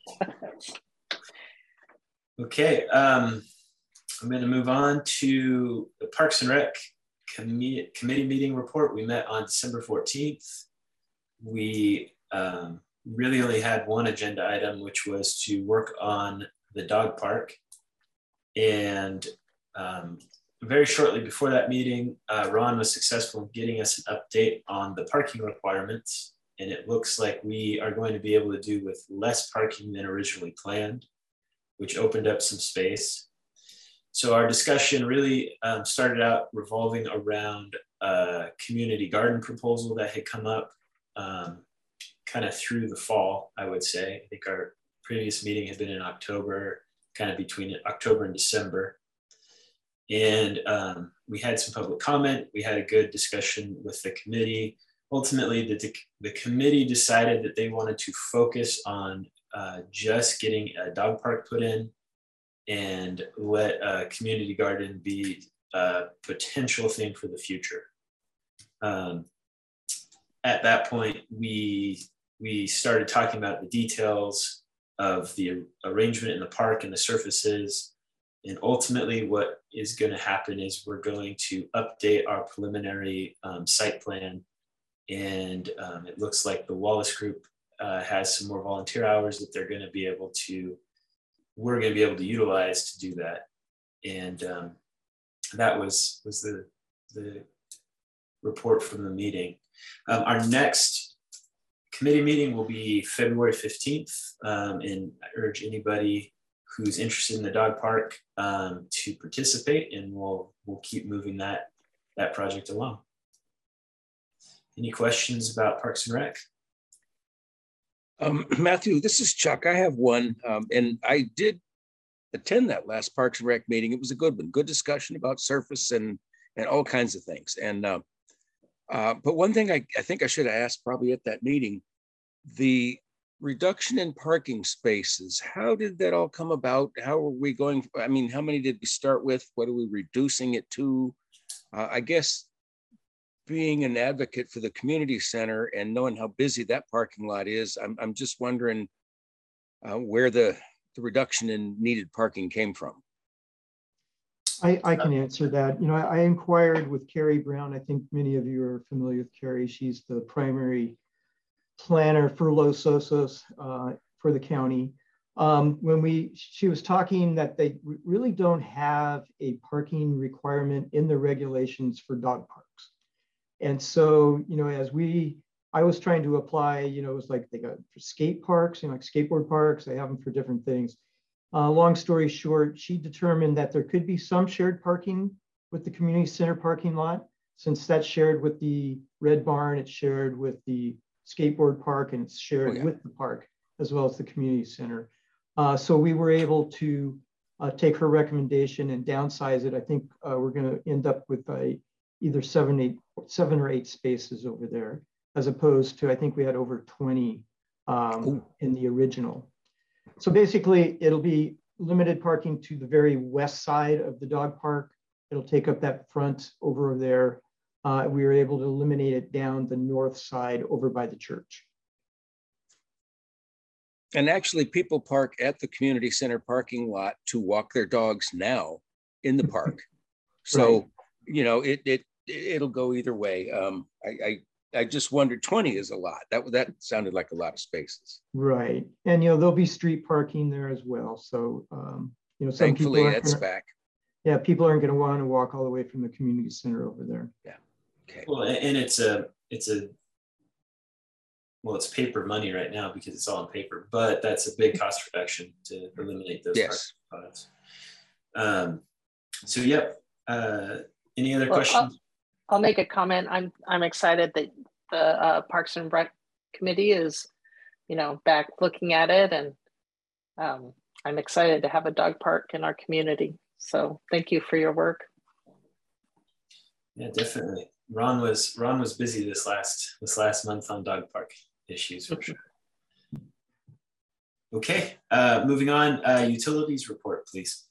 Okay, I'm going to move on to the Parks and Rec committee meeting report. We met on December 14th. We really only had one agenda item, which was to work on the dog park. And very shortly before that meeting, Ron was successful in getting us an update on the parking requirements. and it looks like we are going to be able to do with less parking than originally planned, which opened up some space. So our discussion really started out revolving around a community garden proposal that had come up kind of through the fall, I would say. I think our previous meeting had been in October, kind of between October and December. And we had some public comment. We had a good discussion with the committee. Ultimately, the committee decided that they wanted to focus on just getting a dog park put in and let a community garden be a potential thing for the future. At that point, we started talking about the details of the arrangement in the park and the surfaces. And ultimately what is going to happen is we're going to update our preliminary site plan. And it looks like the Wallace Group has some more volunteer hours that we're going to be able to utilize to do that. And that was the report from the meeting. Our next committee meeting will be February 15th. And I urge anybody who's interested in the dog park to participate, and we'll keep moving that project along. Any questions about Parks and Rec? Matthew, this is Chuck. I have one, and I did attend that last Parks and Rec meeting. It was a good one, good discussion about surface and all kinds of things. And but one thing I think I should have asked probably at that meeting, the reduction in parking spaces, how did that all come about? How are we going? I mean, how many did we start with? What are we reducing it to? I guess being an advocate for the community center and knowing how busy that parking lot is, I'm just wondering where the reduction in needed parking came from. I can answer that. You know, I inquired with Carrie Brown. I think many of you are familiar with Carrie. She's the primary planner for Los Osos for the county. She was talking that they really don't have a parking requirement in the regulations for dog parks. And so, you know, I was trying to apply, you know, it was like they got for skate parks, you know, like skateboard parks, they have them for different things. Long story short, she determined that there could be some shared parking with the community center parking lot. Since that's shared with the Red Barn, it's shared with the skateboard park, and it's shared with the park as well as the community center. So we were able to take her recommendation and downsize it. I think we're going to end up with either 7 or 8 spaces over there, as opposed to, I think we had over 20 in the original. So basically, it'll be limited parking to the very west side of the dog park. It'll take up that front over there. We were able to eliminate it down the north side over by the church. And actually, people park at the community center parking lot to walk their dogs now in the park. So, right. You know, it'll go either way. I just wondered, 20 is a lot. That sounded like a lot of spaces. Right. And, you know, there'll be street parking there as well. So, you know, thankfully it's back. Yeah, people aren't going to want to walk all the way from the community center over there. Yeah. Okay. Well, and it's paper money right now because it's all on paper, but that's a big cost reduction to eliminate those spots. So, yep. Any other questions? I'll make a comment. I'm excited that the Parks and Rec committee is, you know, back looking at it, and I'm excited to have a dog park in our community. So thank you for your work. Yeah, definitely. Ron was busy this last month on dog park issues for sure. Okay, moving on. Utilities report, please.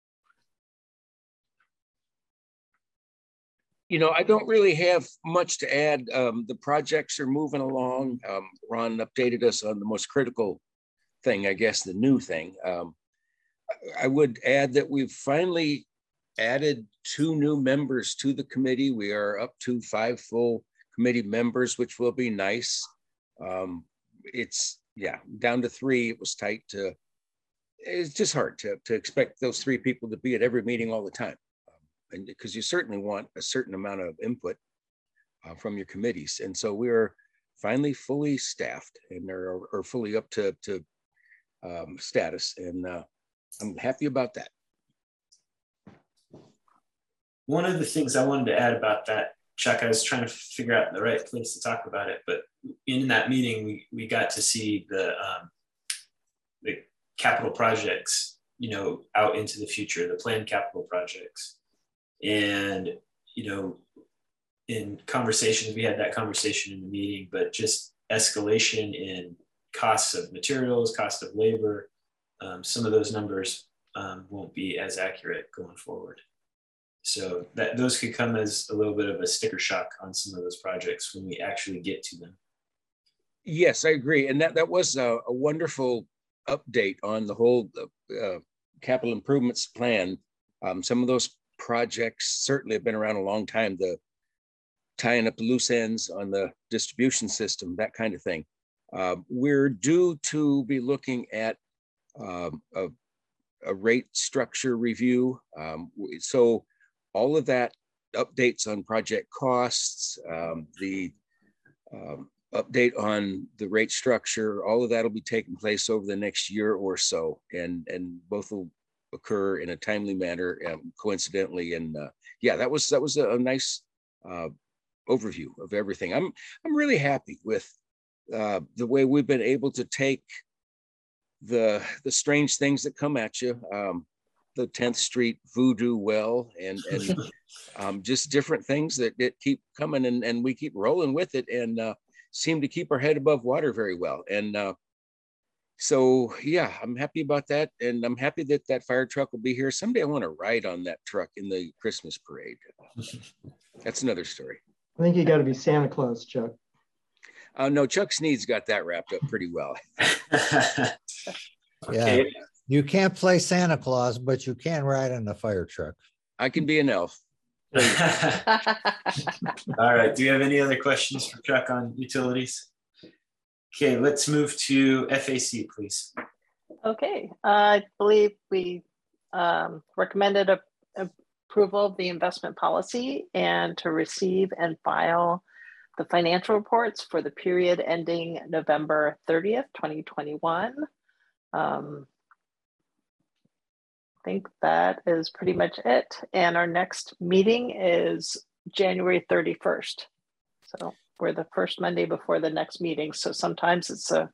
You know, I don't really have much to add. The projects are moving along. Ron updated us on the most critical thing, I guess, the new thing. I would add that we've finally added 2 new members to the committee. We are up to 5 full committee members, which will be nice. It's down to 3. It was tight it's just hard to expect those 3 people to be at every meeting all the time. And because you certainly want a certain amount of input from your committees. And so we're finally fully staffed and are fully up to status. And I'm happy about that. One of the things I wanted to add about that, Chuck, I was trying to figure out the right place to talk about it, but in that meeting, we got to see the capital projects, you know, out into the future, the planned capital projects. And, you know, in conversations, we had that conversation in the meeting, but just escalation in costs of materials, cost of labor, some of those numbers won't be as accurate going forward. So that those could come as a little bit of a sticker shock on some of those projects when we actually get to them. Yes, I agree. And that was a wonderful update on the whole capital improvements plan. Some of those projects certainly have been around a long time, the tying up the loose ends on the distribution system, that kind of thing. We're due to be looking at a rate structure review. So all of that, updates on project costs, the update on the rate structure, all of that will be taking place over the next year or so, and both will occur in a timely manner, coincidentally. And yeah, that was a nice overview of everything. I'm really happy with the way we've been able to take the strange things that come at you, the 10th Street voodoo well, and just different things that keep coming, and we keep rolling with it, and seem to keep our head above water very well. And so, yeah, I'm happy about that. And I'm happy that that fire truck will be here. Someday I want to ride on that truck in the Christmas parade. That's another story. I think you got to be Santa Claus, Chuck. No, Chuck Sneed's got that wrapped up pretty well. Yeah, you can't play Santa Claus, but you can ride in the fire truck. I can be an elf. All right. Do you have any other questions for Chuck on utilities? Okay, let's move to FAC, please. Okay, I believe we recommended approval of the investment policy and to receive and file the financial reports for the period ending November 30th, 2021. I think that is pretty much it. And our next meeting is January 31st. So we're the first Monday before the next meeting. So sometimes it's the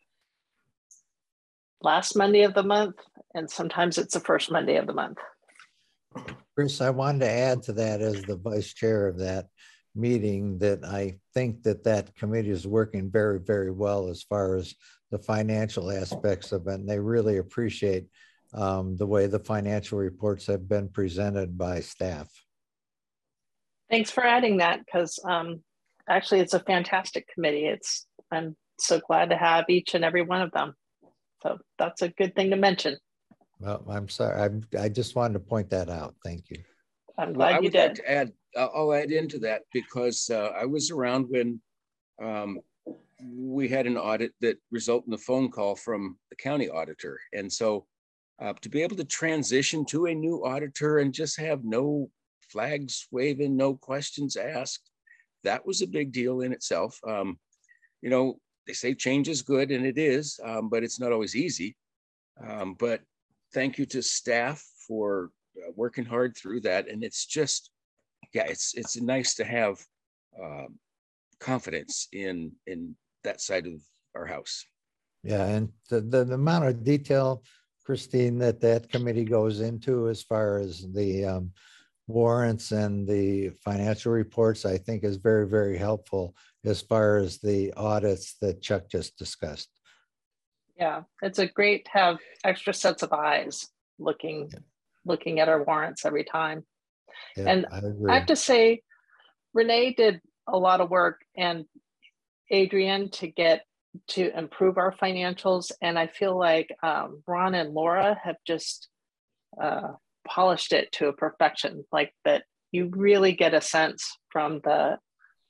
last Monday of the month, and sometimes it's the first Monday of the month. Chris, I wanted to add to that as the vice chair of that meeting that I think that committee is working very, very well as far as the financial aspects of it. And they really appreciate the way the financial reports have been presented by staff. Thanks for adding that, because actually it's a fantastic committee. I'm so glad to have each and every one of them. So that's a good thing to mention. Well, I'm sorry. I just wanted to point that out. Thank you. I'm glad you did. Like to add, I'll add into that because I was around when we had an audit that resulted in a phone call from the county auditor. And so to be able to transition to a new auditor and just have no flags waving, no questions asked, that was a big deal in itself. You know, they say change is good, and it is, but it's not always easy. But thank you to staff for working hard through that. And it's just, yeah, it's nice to have confidence in that side of our house. Yeah, and the amount of detail, Christine, that committee goes into as far as the warrants and the financial reports, I think is very, very helpful as far as the audits that Chuck just discussed. Yeah, it's a great to have extra sets of eyes looking at our warrants every time. Yeah, and I have to say, Renee did a lot of work, and Adrian, to improve our financials. And I feel like Ron and Laura have just polished it to a perfection, like that you really get a sense from the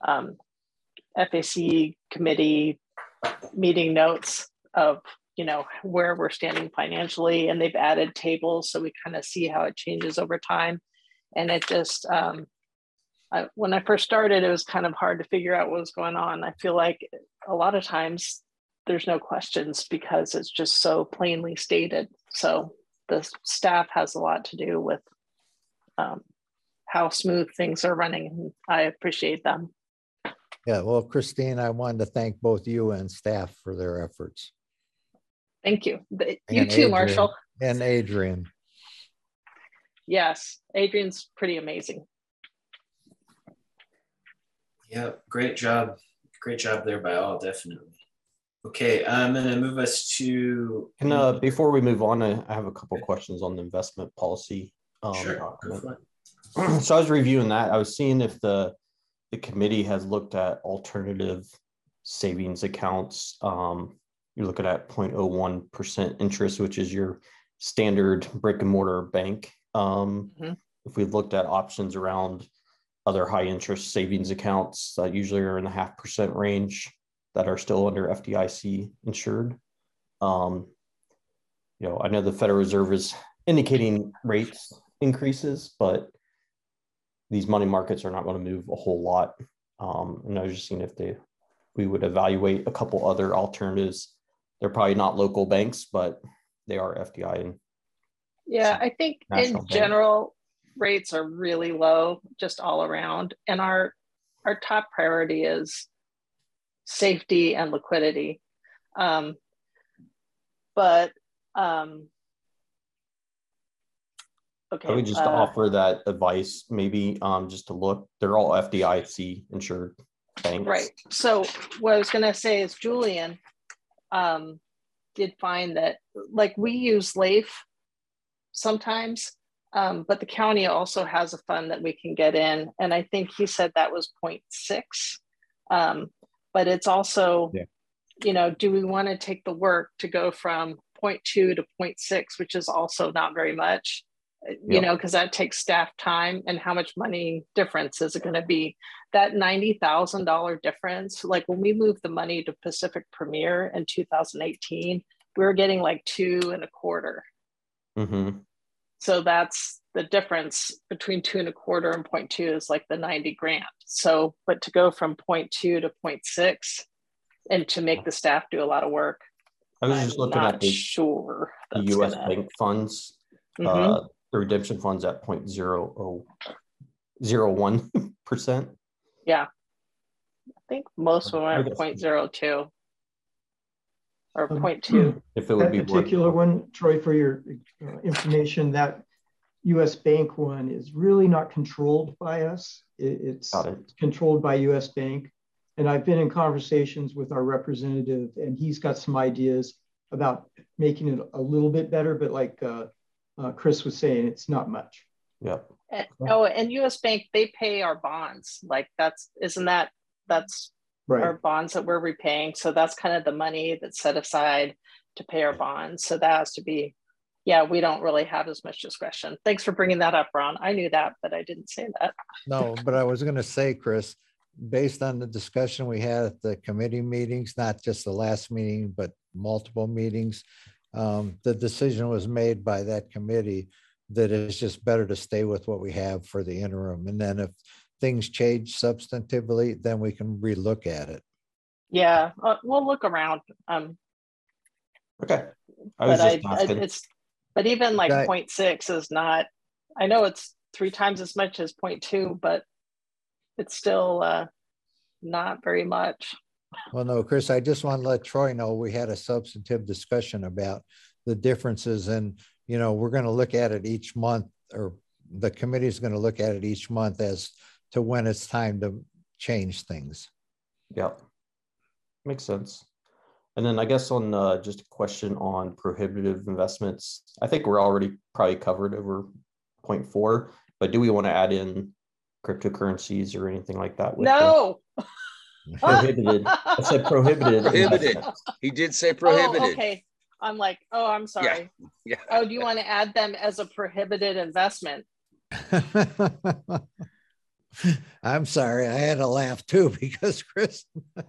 FAC committee meeting notes of, you know, where we're standing financially, and they've added tables so we kind of see how it changes over time. And it just, when I first started, it was kind of hard to figure out what was going on. I feel like a lot of times there's no questions because it's just so plainly stated. So the staff has a lot to do with how smooth things are running. I appreciate them. Yeah, well, Christine, I wanted to thank both you and staff for their efforts. Thank you. You And too, Adrian, Marshall. And Adrian. Yes, Adrian's pretty amazing. Yeah, great job. Great job there by all, definitely. Okay, I'm gonna move us to. And before we move on, I have a couple questions on the investment policy. Sure, document. go for it. So I was reviewing that. I was seeing if the committee has looked at alternative savings accounts. You're looking at 0.01% interest, which is your standard brick and mortar bank. If we've looked at options around other high interest savings accounts that usually are in the 0.5% range that are still under FDIC insured. You know, I know the Federal Reserve is indicating rates increases, but these money markets are not going to move a whole lot. And I was just seeing if we would evaluate a couple other alternatives. They're probably not local banks, but they are FDI. And yeah, I think in general, rates are really low just all around. And our top priority is safety and liquidity. Okay. I would just offer that advice, maybe just to look. They're all FDIC insured banks. Right. So what I was going to say is Julian did find that, like, we use LAIF sometimes, but the county also has a fund that we can get in. And I think he said that was 0.6. But it's also, you know, do we want to take the work to go from 0.2 to 0.6, which is also not very much? You know, because that takes staff time, and how much money difference is it going to be? That $90,000 difference, like when we moved the money to Pacific Premier in 2018, we were getting like 2.25. So that's the difference between 2.25 and 0.2 is like the 90 grand. So, but to go from 0.2 to 0.6 and to make the staff do a lot of work, I was just looking at the US bank funds. The redemption funds at 0.0001%. Yeah, I think most of them are 0.02 or 0.2. If it would be that particular one, Troy, for your information, that US Bank one is really not controlled by us. It's controlled by US Bank. And I've been in conversations with our representative, and he's got some ideas about making it a little bit better, but like Chris was saying, it's not much. Yeah. And US Bank, they pay our bonds. Like that's right. Our bonds that we're repaying. So that's kind of the money that's set aside to pay our bonds. So that has to be, we don't really have as much discretion. Thanks for bringing that up, Ron. I knew that, but I didn't say that. No, but I was going to say, Chris, based on the discussion we had at the committee meetings, not just the last meeting, but multiple meetings, the decision was made by that committee that it's just better to stay with what we have for the interim. And then if things change substantively, then we can relook at it. Yeah, we'll look around. Okay. But even like 0.6 is not, I know it's 3 times as much as 0.2, but it's still not very much. Well, no, Chris, I just want to let Troy know we had a substantive discussion about the differences, and, you know, we're going to look at it each month, or the committee is going to look at it each month as to when it's time to change things. Yeah, makes sense. And then I guess on just a question on prohibitive investments, I think we're already probably covered over 0.4, but do we want to add in cryptocurrencies or anything like that? No. Prohibited. I said prohibited. Prohibited. He did say prohibited. Oh, okay. I'm like, I'm sorry. Yeah. Oh, do you want to add them as a prohibited investment? I'm sorry. I had to laugh too because Chris.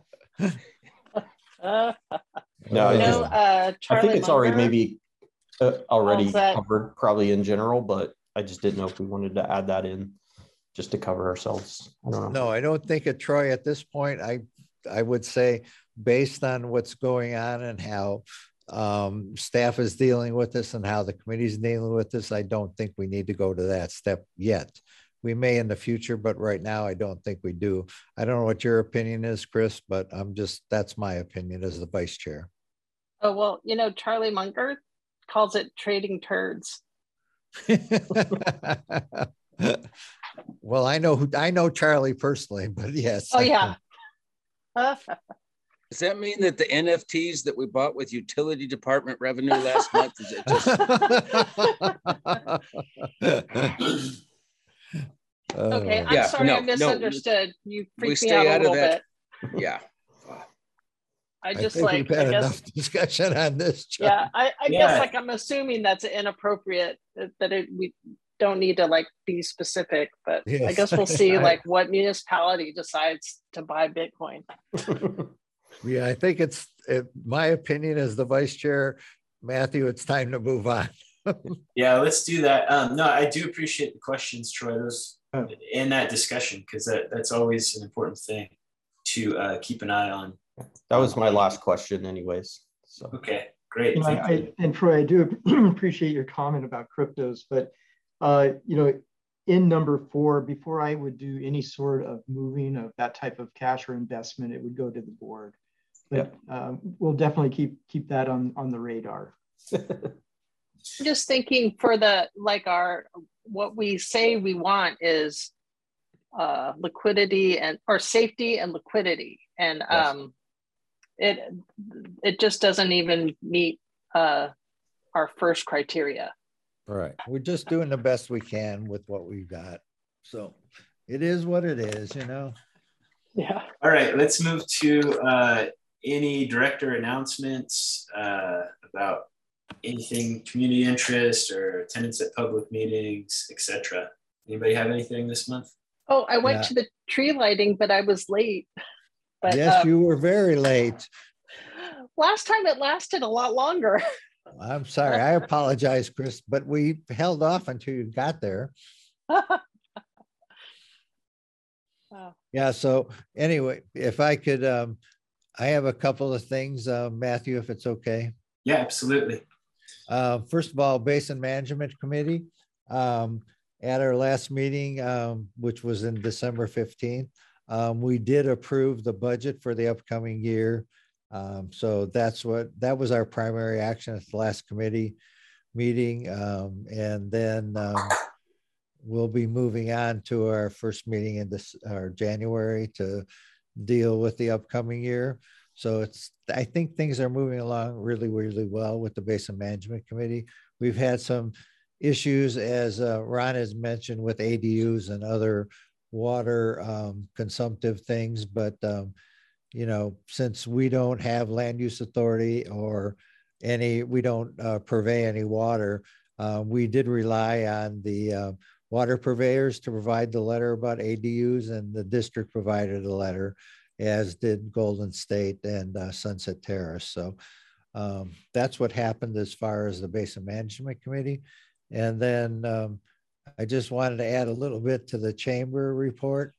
No, I think it's already maybe already covered probably in general, but I just didn't know if we wanted to add that in just to cover ourselves. I don't know. No, I don't think it, Troy, at this point. I would say based on what's going on and how staff is dealing with this and how the committee is dealing with this, I don't think we need to go to that step yet. We may in the future, but right now I don't think we do. I don't know what your opinion is, Chris, but that's my opinion as the vice chair. Oh, well, you know, Charlie Munger calls it trading turds. Well, I know Charlie personally, but yes. Oh, yeah. Does that mean that the NFTs that we bought with utility department revenue last month, is it just... Okay, I'm sorry, I misunderstood. You freaked me out a little bit. Yeah. I just think we've had enough discussion on this. John. Yeah, I guess like I'm assuming that's inappropriate, that we don't need to like be specific, but yes. I guess we'll see like what municipality decides to buy Bitcoin. Yeah, I think my opinion as the vice chair, Matthew, it's time to move on. Yeah, let's do that. No, I do appreciate the questions, Troy, those in that discussion, because that's always an important thing to keep an eye on. That was my last question anyways. So. Okay, great. And Troy, I do appreciate your comment about cryptos, but you know, in number 4, before I would do any sort of moving of that type of cash or investment, it would go to the board. But we'll definitely keep that on the radar. I'm just thinking for what we say we want is liquidity or safety and liquidity, and it just doesn't even meet our first criteria. Right, we're just doing the best we can with what we've got, so it is what it is, you know. Yeah. All right, let's move to any director announcements about anything community interest or attendance at public meetings, etc. Anybody have anything this month? Oh, I went to the tree lighting, but I was late. But yes, you were very late. Last time it lasted a lot longer. I'm sorry, I apologize, Chris, but we held off until you got there. Yeah, so anyway, if I could, I have a couple of things, Matthew, if it's okay. Yeah, absolutely. First of all, Basin Management Committee, at our last meeting, which was in December 15th, we did approve the budget for the upcoming year. So that was our primary action at the last committee meeting. And then we'll be moving on to our first meeting in January to deal with the upcoming year. So I think things are moving along really, really well with the Basin Management Committee. We've had some issues, as Ron has mentioned, with ADUs and other water consumptive things, but you know, since we don't have land use authority or we don't purvey any water, we did rely on the water purveyors to provide the letter about ADUs, and the district provided a letter, as did Golden State and Sunset Terrace. So that's what happened as far as the Basin Management Committee. And then I just wanted to add a little bit to the chamber report.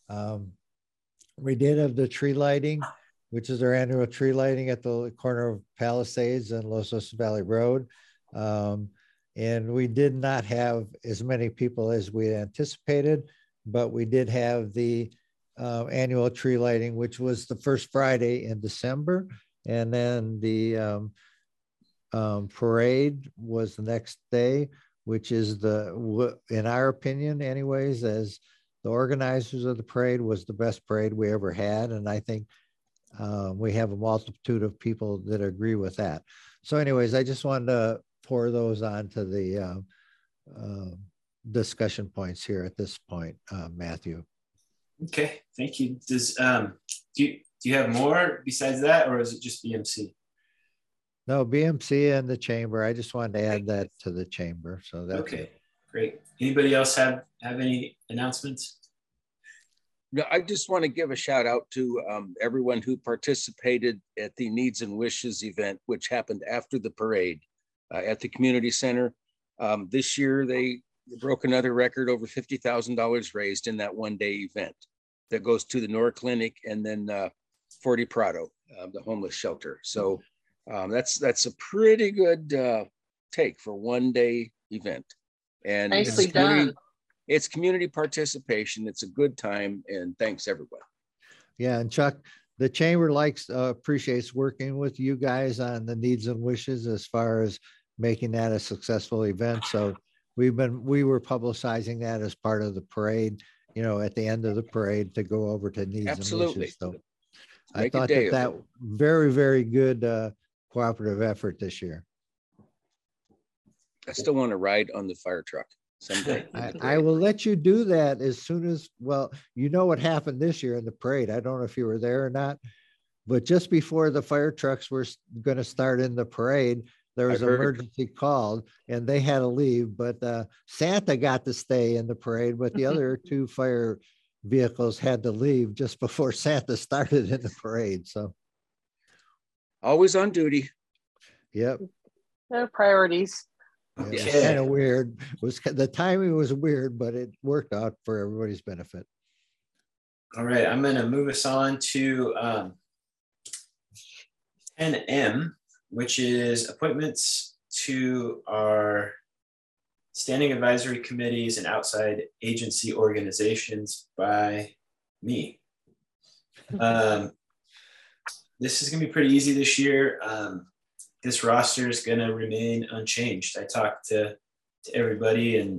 We did have the tree lighting, which is our annual tree lighting at the corner of Palisades and Los Osos Valley Road. And we did not have as many people as we anticipated, but we did have the annual tree lighting, which was the first Friday in December. And then the parade was the next day, which is in our opinion anyways, as the organizers of the parade, was the best parade we ever had. And I think we have a multitude of people that agree with that. So anyways, I just wanted to pour those on to the discussion points here at this point, Matthew. Okay, thank you. Does do you have more besides that, or is it just BMC? No, BMC and the chamber. I just wanted to add that to the chamber. So that's okay. Great. Anybody else have any announcements? No, I just want to give a shout out to everyone who participated at the Needs and Wishes event, which happened after the parade at the community center. This year, they broke another record, over $50,000 raised in that one-day event that goes to the NOR Clinic and then Forty Prado, the homeless shelter. So that's a pretty good take for one day event. And nicely done. It's community participation. It's a good time, and thanks everyone. Yeah, and Chuck, the chamber appreciates working with you guys on the needs and wishes as far as making that a successful event. So we were publicizing that as part of the parade, at the end of the parade to go over to needs Absolutely. and wishes. So I Make a thought day that of it. very, very good cooperative effort this year. I still want to ride on the fire truck someday. I will let you do that as soon as, well, what happened this year in the parade. I don't know if you were there or not, but just before the fire trucks were going to start in the parade, there was an emergency called and they had to leave, but Santa got to stay in the parade, but the other two fire vehicles had to leave just before Santa started in the parade. So always on duty. Yep. Their priorities. It was kind of weird. The timing was weird, but it worked out for everybody's benefit. All right, I'm going to move us on to 10M, which is appointments to our standing advisory committees and outside agency organizations by me. This is going to be pretty easy this year. This roster is going to remain unchanged. I talked to everybody, and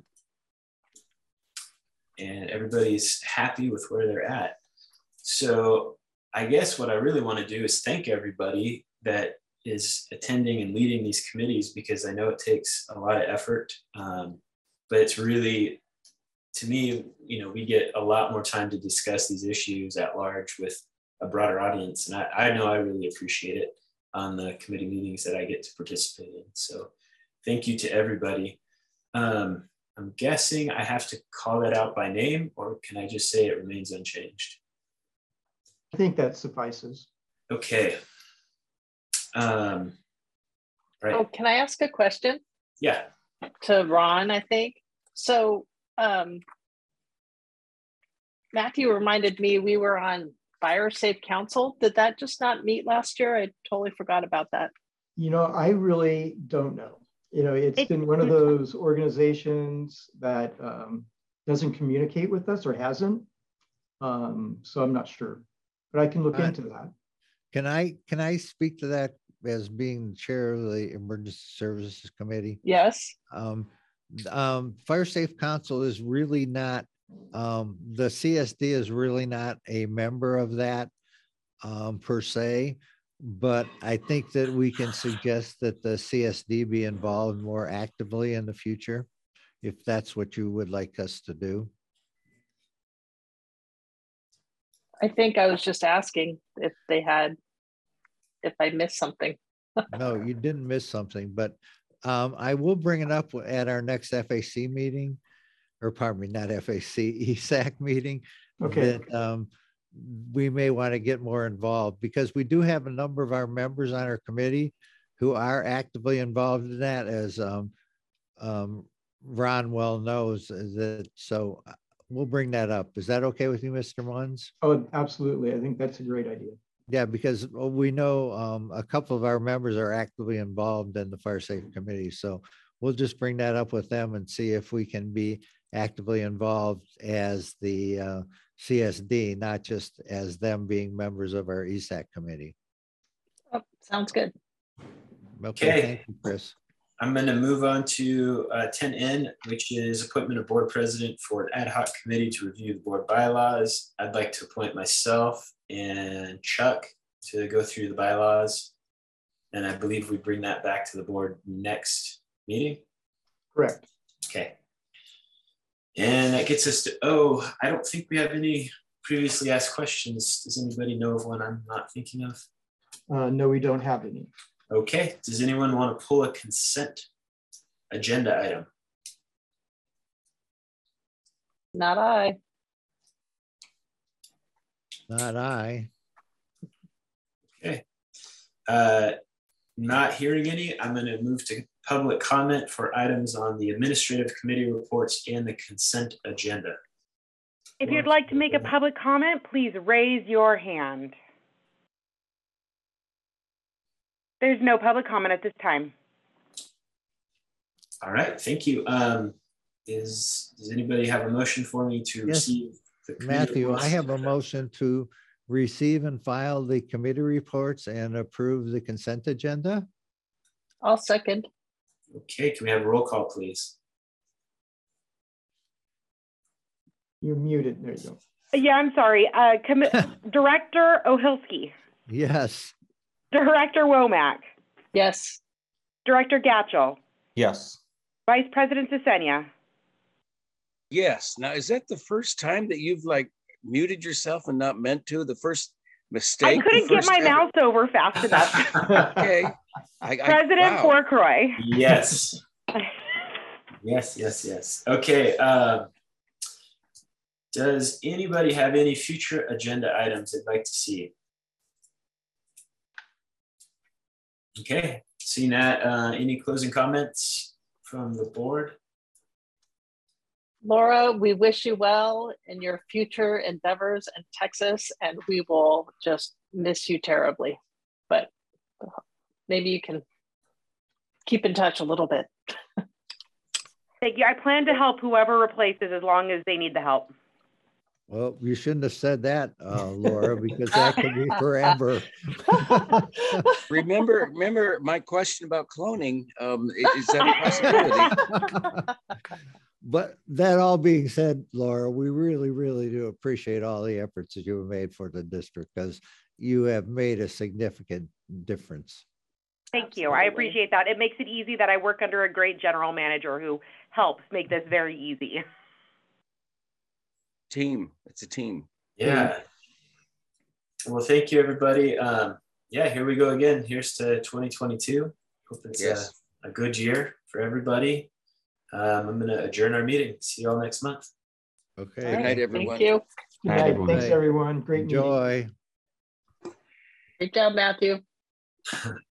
everybody's happy with where they're at. So I guess what I really want to do is thank everybody that is attending and leading these committees, because I know it takes a lot of effort, but it's really, to me, we get a lot more time to discuss these issues at large with a broader audience. And I know I really appreciate it on the committee meetings that I get to participate in. So thank you to everybody. I'm guessing I have to call that out by name, or can I just say it remains unchanged? I think that suffices. Okay. Right. Oh, can I ask a question? Yeah. To Ron, I think. So Matthew reminded me we were on Fire Safe Council. Did that just not meet last year? I totally forgot about that. I really don't know. It's been one of those organizations that doesn't communicate with us or hasn't. So I'm not sure, but I can look into that. Can I speak to that as being the chair of the Emergency Services Committee? Yes. Fire Safe Council is really not, the CSD is really not a member of that per se, but I think that we can suggest that the CSD be involved more actively in the future, if that's what you would like us to do. I think I was just asking if I missed something. No, you didn't miss something, but I will bring it up at our next FAC meeting, or pardon me, not FAC, ESAC meeting. Okay. That we may want to get more involved, because we do have a number of our members on our committee who are actively involved in that, as Ron well knows that. So we'll bring that up. Is that okay with you, Mr. Munns? Oh, absolutely. I think that's a great idea. Yeah, because we know a couple of our members are actively involved in the Fire Safe Committee. So we'll just bring that up with them and see if we can be actively involved as the CSD, not just as them being members of our ESAC committee. Oh, sounds good. Okay, thank you, Chris. I'm going to move on to 10N, which is appointment of board president for an ad hoc committee to review the board bylaws. I'd like to appoint myself and Chuck to go through the bylaws. And I believe we bring that back to the board next meeting. Correct. Okay. And that gets us to, I don't think we have any previously asked questions. Does anybody know of one I'm not thinking of? No, we don't have any. Okay. Does anyone want to pull a consent agenda item? Not I. Not I. Okay. Not hearing any, I'm going to move to public comment for items on the administrative committee reports and the consent agenda. If you'd like to make a public comment, please raise your hand. There's no public comment at this time. All right, thank you. Does anybody have a motion for me to receive the committee Matthew, reports? I have a motion to receive and file the committee reports and approve the consent agenda. I'll second. Okay, can we have a roll call, please? You're muted. There you go. Yeah, I'm sorry. Director Ohilsky. Yes. Director Womack. Yes. Director Gatchell. Yes. Vice President Sesenia. Yes. Now, is that the first time that you've like muted yourself and not meant to? The first mistake? I couldn't get my mouse over fast enough. Okay. President wow. Fourcroy. Yes. Yes. Okay. Does anybody have any future agenda items they'd like to see? Okay. Seeing that, any closing comments from the board? Laura, we wish you well in your future endeavors in Texas, and we will just miss you terribly. But maybe you can keep in touch a little bit. Thank you. I plan to help whoever replaces as long as they need the help. Well, you shouldn't have said that, Laura, because that could be forever. Remember my question about cloning. Is that a possibility? But that all being said, Laura, we really, really do appreciate all the efforts that you have made for the district, because you have made a significant difference. Thank you. I appreciate that. It makes it easy that I work under a great general manager who helps make this very easy. Team. It's a team. Yeah. Well, thank you, everybody. Yeah, here we go again. Here's to 2022. Hope it's a good year for everybody. I'm going to adjourn our meeting. See you all next month. Okay. Good night, everyone. Thank you. Good night. Thanks, everyone. Great meeting. Enjoy. Great job, Matthew.